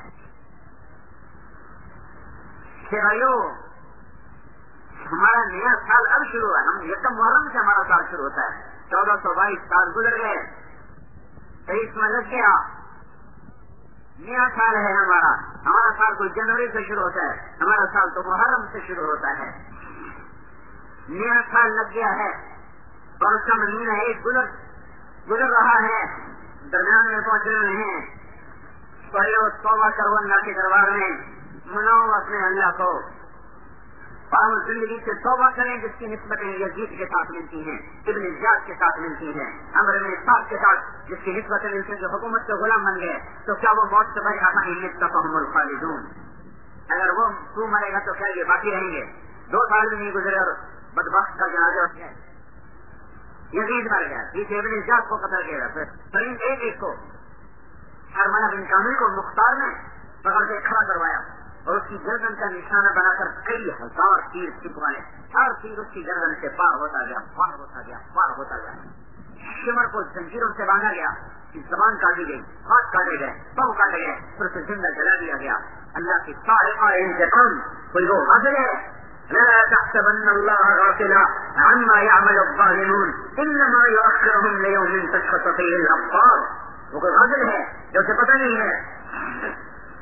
بھائیو ہمارا نیا سال اب شروع ہے. ہم یکم محرم سے ہمارا سال شروع ہوتا ہے. چودہ سو بائیس سال گزر گئے, تیئیس میں لگ گیا, نیا سال ہے ہمارا. ہمارا سال کوئی جنوری سے شروع ہوتا ہے, ہمارا سال تو محرم سے شروع ہوتا ہے. نیا سال لگ گیا ہے اور اس کا مہینہ ایک گزر گزر رہا ہے, درمیان میں پہنچے ہوئے ہیں. پہلے توبہ کرو اللہ کے دربار میں, مناؤ اپنے اللہ کو, اور زندگی سے توبہ کریں جس کی نسبتیں یزید کے ساتھ ملتی ہیں, ابن زیاد کے ساتھ ملتی ہیں, عمر بن اسحاق کے ساتھ جس کی نسبتیں ملتی ہیں, جو حکومت کے غلام بن گئے. تو کیا وہ موت سے بڑی آسانی لطفهم الخالدون, اگر وہ تو مرے گا تو کیا یہ باقی رہیں گے؟ دو سال بھی نہیں گزرے اور بدبخت کا جنازہ اٹھ گیا, یزید مر گیا, جسے ابن زیاد کو قتل کیا. پھر ایک ایک کو حرملہ بن کامل کو مختار نے پکڑ کے کھڑا کروایا اور اس کی گردن کا نشانہ بنا کر کئی ہزار تیر چپوائے. ہر تیر اس کی گردن سے پار ہوتا گیا, پار ہوتا گیا, پار ہوتا گیا. شمر کو زنجیروں سے باندھا گیا, زبان کاٹی گئی, ہاتھ کاٹے گئے, پاؤں کاٹے گئے, پھر اسے زندہ جلا دیا گیا. اللہ کی سارے انتقام کوئی وہ حاضر ہے. لا تحسبن الله غافلا عما يعمل الظالمون انما يؤخرهم ليوم تشخص فيه الابصار. وہ کوئی غافل ہے جو اسے پتہ نہیں ہے.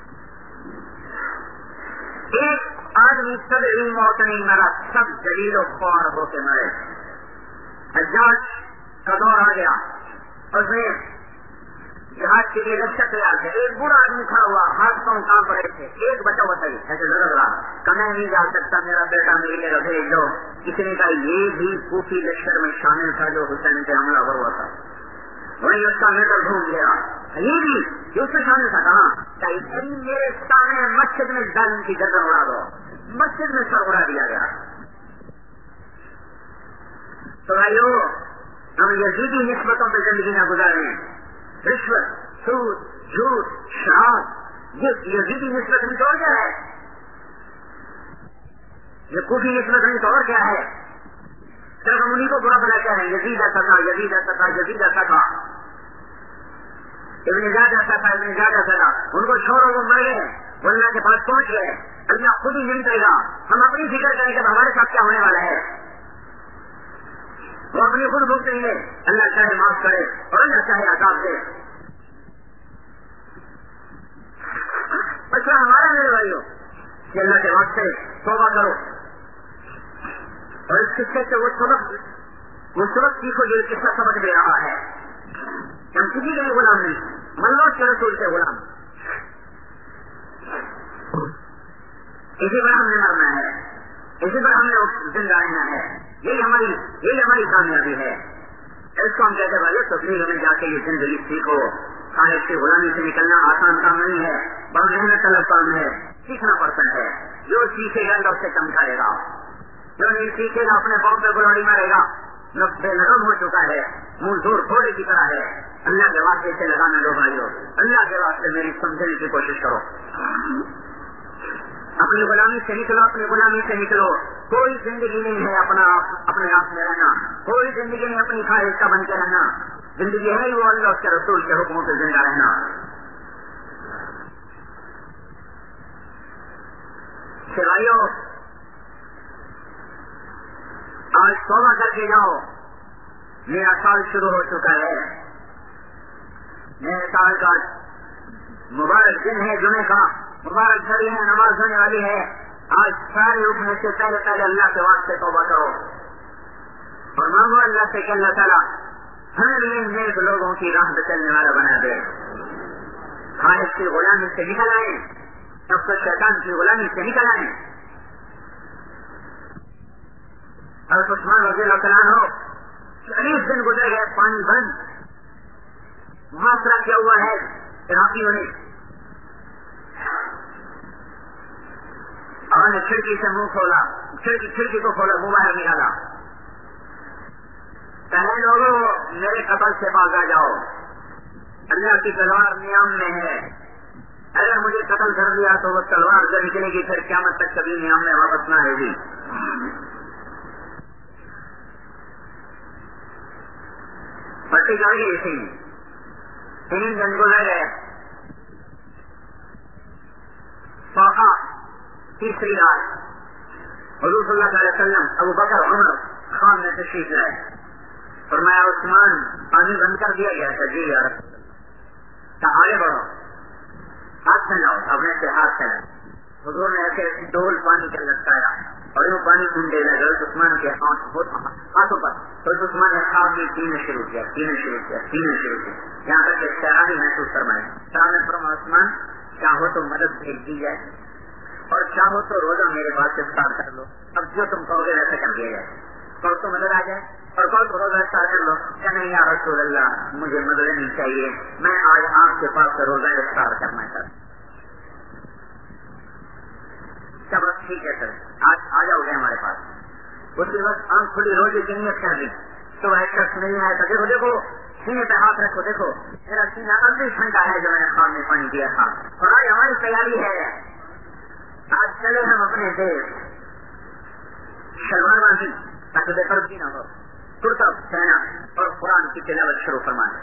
ایک آدمی سب موت نہیں مرا, سب دلیل و خوار ہو کے مرے. حجاج کا دور آ گیا, اس میں جہاز کے لیے رکشہ تیار تھے. ایک بڑا آدمی کھڑا ہوا, ہاتھ پاؤں کام پڑے تھے. ایک بچہ بتائی ایسے لڑ رہا کہ میں نہیں جا سکتا, میرا بیٹا میرے گھر بھیج دو. کسی نے کہا یہ بھی کوفی لشکر میں شامل تھا جو حسین پہ حملہ ہوا تھا. وہیں اس کا میٹر گھوم گیا. یہ بھی جو اس کے سامنے تھا کہاں کہ میرے سامنے مسجد میں ظالم کی گردن اڑا دو. مسجد میں سر اڑا دیا گیا. تو بھائیو ہم یزیدی نسبتوں پہ زندگی نہ گزاریں. رشوت, سود, جھوٹ, شراب یہ یزیدی نسبت نہیں تو اور کیا ہے؟ یہ کوفی نسبت نہیں تو اور کیا ہے؟ صرف ہم انہیں کو برا بنا کیا ہے یزید ایسا تھا, یزید ایسا تھا, یزید ایسا تھا, ابن زیاد ایسا تھا, ابن زیاد ایسا تھا. ان کو چھوڑو وہ مر گئے, وہ اللہ کے پاس پہنچ گئے. اللہ خود ہی نہیں کرے گا. ہم اپنی فکر کریں کہ ہمارے ساتھ کیا ہونے والا ہے. وہ اپنی خود بھگتیں گے. اللہ چاہے معاف کرے اور اللہ چاہے عذاب دے. اچھا ہمارا میرے بھائیوں کہ اللہ کے واسطے توبہ کرو اور اس قصے سے وہ سبق وہ سبق سیکھو جو قصہ سبق دے رہا ہے. ہم کسی کے بھی غلام نہیں, ملوث کے رسول کے غلام. اسی پر ہم نے مرنا ہے, اسی پر ہم نے زندہ رہنا ہے. یہی ہماری یہی ہماری کامیابی ہے. اس کو ہم کہتے والے تفریح میں جا کے یہ زندگی سیکھو. خالق کی غلامی سے نکلنا آسان کام نہیں ہے, بہت محنت طلب کام ہے. سیکھنا پڑتا ہے. جو سیکھے گا اللہ اس سے کم کرے گا, جو نہیں سیکھے گا اپنے پاؤں پہ گلوڑی مارے گا. بے نرم ہو چکا ہے, منہ زور گھوڑے کی طرح ہے. اللہ کے واسطے سے لگانا دو بھائیو, اللہ کے واسطے میری سمجھنے کی کوشش کرو. اپنی غلامی سے نکلو, اپنی غلامی سے نکلو. کوئی زندگی نہیں ہے اپنا اپنے آپ میں رہنا, کوئی زندگی نہیں اپنی خواہش کا بن کے رہنا. زندگی ہے وہ اللہ اس کے رسول کے حکموں پہ زندہ رہنا. بھائیو آج توبہ کر کے جاؤ, میرا سال شروع ہو چکا ہے. میرے سال کا مبارک دن ہے, جمعے کا مبارک گھڑی ہے, نماز ہونے والی ہے. آج سارے اٹھنے سے پہلے پہلے اللہ کے واسطے توبہ کرو اور مانگو اللہ سے کہ اللہ تعالیٰ ہمیں نیک لوگوں کی راہ پہ چلنے والا بنا دے. خالق کی غلامی سے نکل آئے, نفس شیطان کی غلامی سے نکل آئے. حضرت عثمان رضی اللہ تعالیٰ عنہ چالیس دن گزر گئے, پانی بند, محاصرہ کیا ہوا ہے عراقیوں نے. اور نے کھڑکی سے منہ کھولا, کھڑکی کھڑکی کو کھولا, منہ باہر نکالا. کہنے لوگوں میرے قتل سے باز آ جاؤ, اللہ کی تلوار نیام میں ہے. اگر مجھے قتل کر دیا تو وہ تلوار جب نکلے گی پھر قیامت تک کبھی نیام میں واپس نہ آئے گی. پٹی چڑھ گئی تھی, تین دن گزر گئے. سوکھا تیسری رات حضور صلی اللہ علیہ وسلم, ابو بکر, عمر خان نے تشریف لائے. فرمایا عثمان پانی بند کر دیا گیا تھا. جی یار آگے بڑھو, ہاتھ پھیلاؤ, اپنے سے ہاتھ پھیلاؤ. حضور نے ایسے ڈول پانی کا لٹکایا اور وہ پانی ڈھونڈے لگے عثمان کے ہاتھوں پر. تو عثمان نے خواب میں پینے شروع کیا, پینے شروع کیا, پینے شروع کیا, یہاں تک کہ شرابی محسوس فرمائے. صاحب نے فرمایا عثمان چاہو تو مدد بھیج دی جائے اور چاہو تو روزہ میرے پاس افطار کر لو. اب جو تم کہو گے ویسا کر دیا جائے. کہو تو مدد آ جائے اور کہو تو روزہ افطار کر لو. کہ نہیں یا رسول اللہ مجھے مدد نہیں چاہیے, میں آج آپ کے پاس روزہ افطار کرنا چاہتا ہوں. چلو ٹھیک ہے سر, آج آ جاؤ گے ہمارے پاس. اسی وقت آنکھ کھلی روزے کی نیت کر دی تو ایک شخص نہیں آیا تھا. دیکھو دیکھو سینے پہ ہاتھ رکھو, دیکھو میرا سینہ اب بھی ٹھنڈا ہے جو میں نے خواب میں پانی دیا تھا. اور آج ہماری تیاری ہے, آج چلے ہم اپنے دیش. شلوار باندھی تاکہ بے پردگی نہ ہو, کرتا پہنا اور قرآن کی تلاوت شروع فرمانا.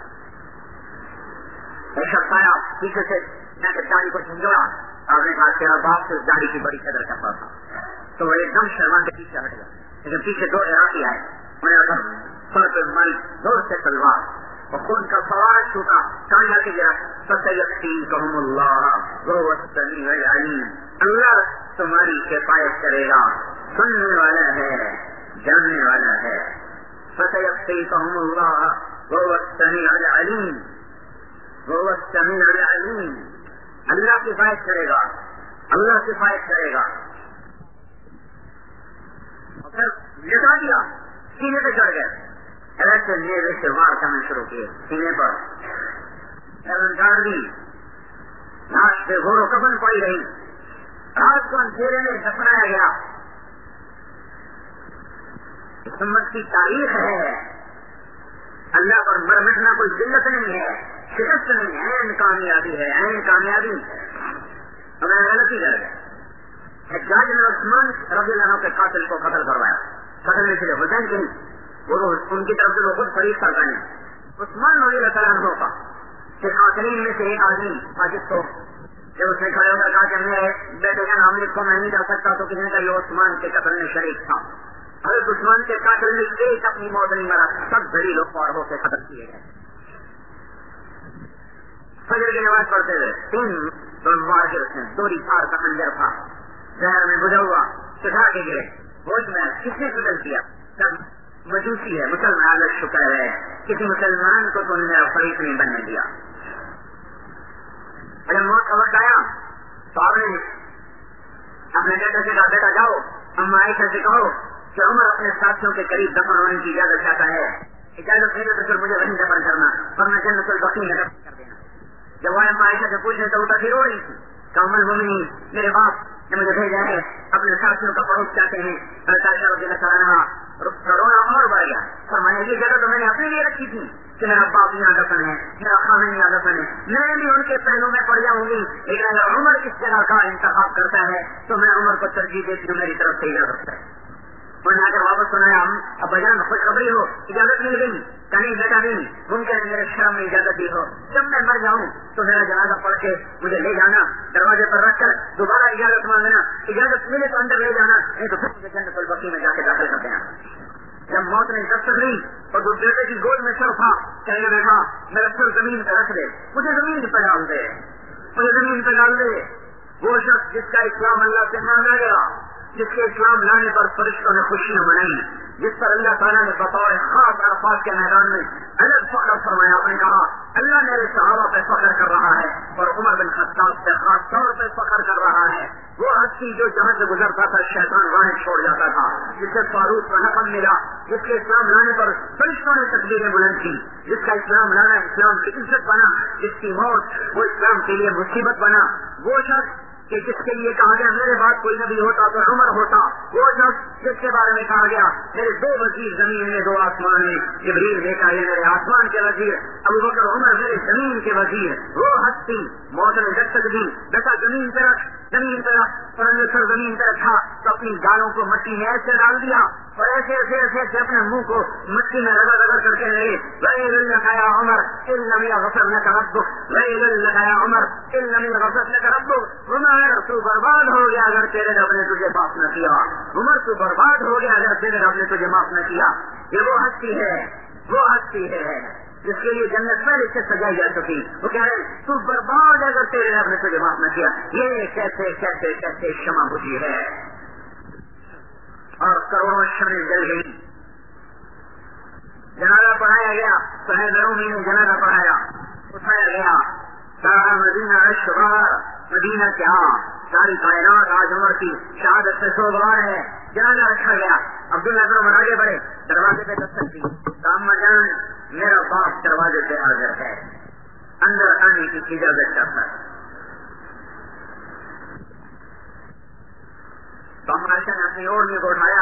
ایک شخص آیا پیچھے سے, میں نے داڑھی کو جھنجھوڑا. آپ نے کہا تیرا باپ سے اس داڑھی کی بڑی قدر کرتا تھا. تو وہ ایک دم شرما کے پیچھے ہٹ گیا. لیکن پیچھے دو عراقی آئے, انہوں نے سر پہ ماری دور سے تلوار اور خود کا سوار چھوٹا کان جا کے گرا. فَسَيَكْفِيكَهُمُ اللَّهُ وَهُوَ السَّمِيعُ الْعَلِيمُ, اللہ تمہاری کفایت کرے گا, سننے والا ہے, جاننے والا ہے. فَسَيَكْفِيكَهُمُ اللَّهُ وَهُوَ السَّمِيعُ الْعَلِيمُ, وَهُوَ السَّمِيعُ الْعَلِيمُ. اللہ کفایت کرے گا, اللہ کفایت کرے گا. اور پھر لٹا دیا, سینے پہ چڑھ گئے. ایسے میرے سے وار کرنا شروع کیے سینے پر، گاڑ دی لاش پہ گھوڑوں کفن پڑی رہی، رات کو اندھیرے میں دفنایا گیا۔ اس امت کی تاریخ ہے، اللہ پر مر مٹنا کوئی ذلت نہیں ہے، شکست نہیں ہے، این کامیابی ہے، این کامیابی۔ اور میں غلطی کر گیا، حجاج نے عثمان رضی اللہ عنہ کے قاتل کو قتل کروایا، قتل میں سے حسین کی وہ ان کی طرف سے وہ خود فریق کرتا ہے۔ عثمان رضی اللہ عنہ کا کہ قاتلین میں سے ایک آدمی حاجت کو جب اس نے کھڑے ہو کر کہا کہ میرے بیٹے کا نام لکھ کو میں نہیں کر سکتا، تو کسی نے کہا یہ عثمان کے قتل میں شریک تھا۔ حضرت عثمان کے قاتل میں ایک اپنی موت نہیں مرا، سب بڑی لوگ پار ہو کے قتل کیے گئے۔ فجر کی نماز پڑھتے ہوئے تین واجر سے دوری پار کا خنجر تھا، زہر میں بجھا ہوا، سکھا کے گرے، ہوش میں کس نے قتل کیا؟ سب مجوسی ہے، مسلمان اللہ شکر ہے، کسی مسلمان کو تو نے میرا فریق نہیں بننے دیا۔ جب موت کا وقت آیا تو آپ نے اپنے بیٹے سے کہا بیٹا جاؤ اما عائشہ سے کہو کہ عمر اپنے ساتھیوں کے قریب دفن ہونے کی اجازت چاہتا ہے، اجازت نہیں تو پھر مجھے وہیں دفن کرنا ورنہ جنت البقیع میں دفن کر دینا۔ جب وہ اما عائشہ سے پوچھنے تو وہ تاخیر ہو رہی تھی کہ ام المؤمنین میرے باپ نے مجھے بھیجا ہے، اپنے ساتھیوں کا فروغ چاہتے ہیں۔ عائشہ رضی اللہ عنہا رونا اور بڑھ گیا، فرمایا یہ جگہ تو میں نے اپنے لیے رکھی تھی کہ میرا باپ یہاں دفن ہے، میرا خامن یہاں دفن ہے، میں بھی ان کے پہلوں میں پڑ جاؤں گی، لیکن اگر عمر اس جگہ کا انتخاب کرتا ہے تو میں عمر کو ترجیح دیتی ہوں، میری طرف سے اجازت ہے۔ انہوں نے آ کر واپس سنایا ہم ابا جان خوشخبری ہو، اجازت مل گئی، کہیں بیٹا نہیں ممکن ہے میرے شرم میں اجازت دی ہو، جب میں مر جاؤں تو میرا جنازہ پڑھ کے مجھے لے جانا، دروازے پر رکھ کر دوبارہ اجازت مانگنا، اجازت ملے تو اندر لے جانا، نہیں تو پھر مجھے جنت البقیع میں جا کے داخل کر دینا۔ جب موت نے دستک لی اور دو بیٹے کی گود میں سر تھا، کہنے لگا میرا سر زمین پہ رکھ دے، مجھے زمین پہ ڈال دے، مجھے زمین پہ ڈال دے۔ وہ شخص جس کا اسلام اللہ سے مانگا گیا، جس کے اسلام لانے پر فرشتوں نے خوشیاں منائی، جس پر اللہ تعالیٰ نے بطور خاص عرفات کے میدان میں الگ فخر فرمایا، آپ نے کہا اللہ میرے صحابہ پہ فخر کر رہا ہے اور عمر بن خطاب پہ خاص طور پہ فخر کر رہا ہے۔ وہ ہستی جو جہاں سے گزرتا تھا شیطان راہیں چھوڑ جاتا تھا، جس سے فاروق کا حکم ملا، جس کے اسلام لانے پر فرشتوں نے تکبیریں بلند کی، جس کا اسلام لانا اسلام کی عزت بنا، جس کی موت وہ اسلام کے لیے مصیبت بنا، وہ شخص کہ جس کے لیے کہا گیا میرے بعد کوئی نبی ہوتا تو عمر ہوتا، وہ شخص جس کے بارے میں کہا گیا میرے دو وزیر زمین میں دو آسمان میں، جبریل میکائیل میرے آسمان کے وزیر، ابو بکر عمر میرے زمین کے وزیر، وہ ہستی موت نے دستک دی، بیٹا زمین پہ رکھ، زمین پہ رکھ، سر زمین پہ رکھا تو اپنی گالوں کو مٹی میں ایسے ڈال دیا اور ایسے ایسے ایسے ایسے اپنے منہ کو مٹی میں رگڑ رگڑ کر کے لگے، وَيْلٌ لَكَ يَا عُمَرْ إِن لَّمْ يَغْفِرْ لَكَ رَبُّكَ وَيْلٌ لَكَ يَا عُمَرْ إِن لَّمْ يَغْفِرْ لَكَ رَبُّكَ عمر تو برباد ہو گیا اگر تیرے رب نے تجھے معاف نہ کیا، عمر تو برباد ہو گیا اگر تیرے رب نے تجھے معاف نہ کیا۔ یہ وہ ہستی ہے، وہ ہستی ہے جس کے لیے جنت پہلے سے سجائی جا چکی، وہ کہہ رہے تو برباد اگر تیرے رب نے تجھے معاف نہ کیا۔ یہ کیسے کیسے کیسے شمع بجھی ہے اور کروڑوں شمع جل گئی۔ جنازہ پڑھایا گیا، صحیح رومی نے جنازہ پڑھایا، اٹھایا گیا، سارا مدینہ اشغار، مدینہ کیا ساری کائنات آج عمر کی شہادت سے سوگوار ہے۔ جنازہ رکھا گیا، عبداللہ بن عمر آگے بڑھے، دروازے پہ دستک دی، اما جان میرا باپ دروازے پہ حاضر ہے، اندر آنے کی اجازت چاہتا ہے۔ تو عائشہ نے اپنی اوڑھنی کو اٹھایا،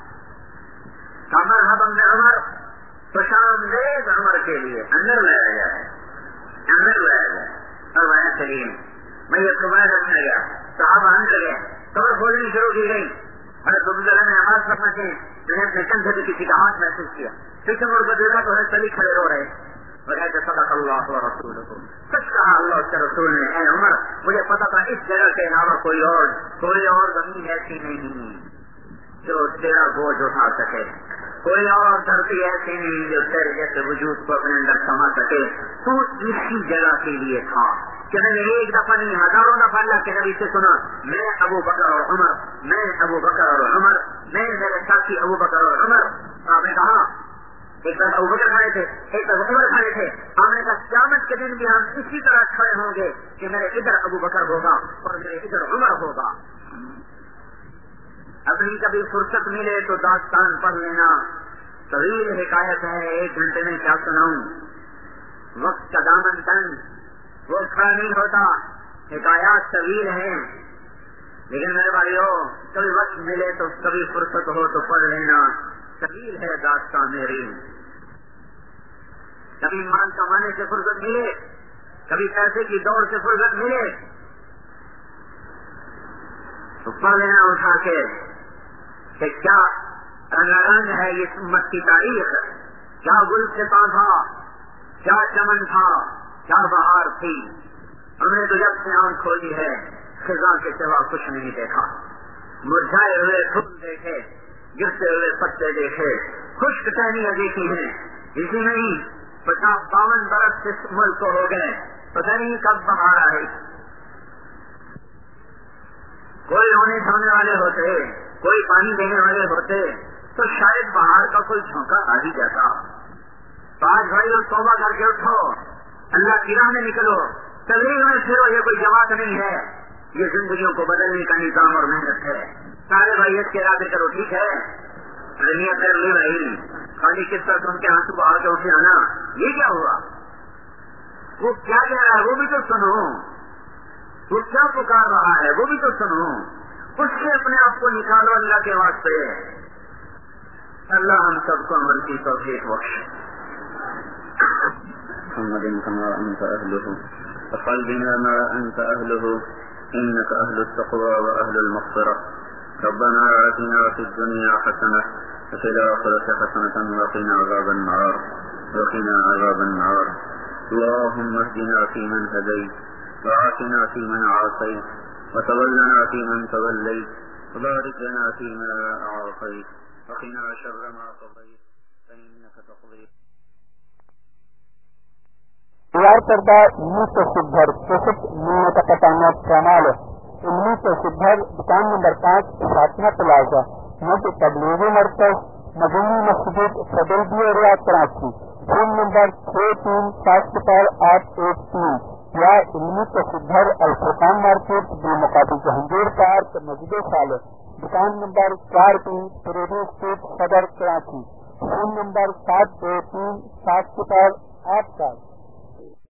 مرحبا عمر، خوش آمدید عمر کے لیے، اندر لایا گیا ہے، اندر لایا گیا اور وہ چلیے میت کو باہر رکھا گیا، صحابہ اندر گئے، قبر کھولنی شروع کی گئی، حضرت عبداللہ نے نماز پڑھنا کے میں نے اپنے کندھے پہ کسی کا ہاتھ محسوس کیا، پیچھے مڑ کر دیکھا تو ہے سبھی کھڑے رو رہے اور کہتے صدق اللہ و رسولہ، سچ کہا اللہ اس کے رسول نے، اے عمر مجھے پتا تھا اس جگہ کے علاوہ کوئی اور کوئی اور زمین ایسی نہیں جو تیرا بوجھ اٹھا سکے، کوئی اور دھرتی ایسی نہیں جو تیرے جیسے وجود کو اپنے اندر سما سکے، تو اسی جگہ کے لیے تھا کہ میں نے ایک دفعہ نہیں ہزاروں دفعہ اللہ کے نبی سے سنا، میں ابو بکر اور عمر، میں ابو بکر اور عمر، میں میرے ساتھی ابو بکر اور عمر۔ آپ نے کہا ایک طرف ابو بکر کھڑے تھے، ایک طرف عمر کھڑے تھے، ہم نے کہا قیامت کے دن بھی ہم اسی طرح کھڑے ہوں گے کہ میرے ادھر ابو بکر ہوگا اور میرے ادھر عمر ہوگا۔ اپنی کبھی فرصت ملے تو داستان پڑھ لینا، طویل حکایت ہے، ایک گھنٹے میں کیا سناؤں، وقت کا دامن تنگ، وہ کھڑا نہیں ہوتا، حکایات طویل ہیں، لیکن میرے بھائیو کبھی وقت ملے تو کبھی فرصت ہو تو پڑھ لینا، طویل ہے داستان میری، کبھی مال کمانے سے فرصت ملے، کبھی پیسے کی دوڑ سے فرصت ملے تو پڑھ لینا اٹھا کے کہ کیا رنگ ہے اس امت کی تاریخ، کیا گل ستا تھا، کیا چمن تھا، کیا بہار تھی، ہم نے تو جب سے آنکھ کھولی ہے خزاں کے سوا کچھ نہیں دیکھا، مرجھائے ہوئے پھول دیکھے، گرتے ہوئے پتے دیکھے، خشک ٹہنیاں دیکھی ہیں، اسی میں ہی پچاس باون برس اس ملک کو ہو گئے، پتہ نہیں کب بہار آئے، کوئی ہونے دھونے والے ہوتے، کوئی پانی دینے والے ہوتے تو شاید بہار کا کوئی جھونکا آ ہی جاتا۔ تو آج بھائی لوگ توبہ کر کے اٹھو، اللہ کی راہ میں نکلو، تبلیغ میں پھرو، یہ کوئی جماعت نہیں ہے، یہ زندگیوں کو بدلنے کا نظام اور محنت ہے۔ سارے بھائی اس کے ارادے کرو، ٹھیک ہے، نیت کر لی بھائی، خالی کس طرح تم کے آنسو بہا کے اٹھے آنا، یہ کیا ہوا؟ وہ کیا کہہ رہا ہے وہ بھی تو سنو، وہ کیا پکار رہا ہے وہ بھی تو سنو، اس سے اپنے آپ کو نکالو اللہ کے واسطے۔ اللہ ہم سب کو عمل کی توفیق بخشے۔ محمد كما أنت أهله فقلبنا ما أنت أهله إنك أهل التقوى وأهل المغفرة ربنا آتنا في الدنيا حسنة وفي الآخرة حسنة وقنا عذاب النار وقنا عذاب النار اللهم اهدنا فيمن هديت وعافنا فيمن عافيت وتولنا فيمن توليت وبارك لنا فيما أعطيت وقنا شر ما قضيت فإنك تقضي۔ تیار کردہ علمی سے شدھر کیسٹ متقطانہ چینل علمی سے شدھر دکان نمبر پانچ فاطمہ پلازا مد تبلیغی مرکز مدنی مسجد صدربی ریاض کراچی، فون نمبر چھ تین سات صفر آٹھ ایک تین، یا علمی سے شدھر الفرقان مارکیٹ بالمقابل جہانگیر پارک مسجد صالح، دکان نمبر چار تین پریڈی اسٹریٹ صدر کراچی، فون نمبر سات دو تین سات صفر آٹھ سات۔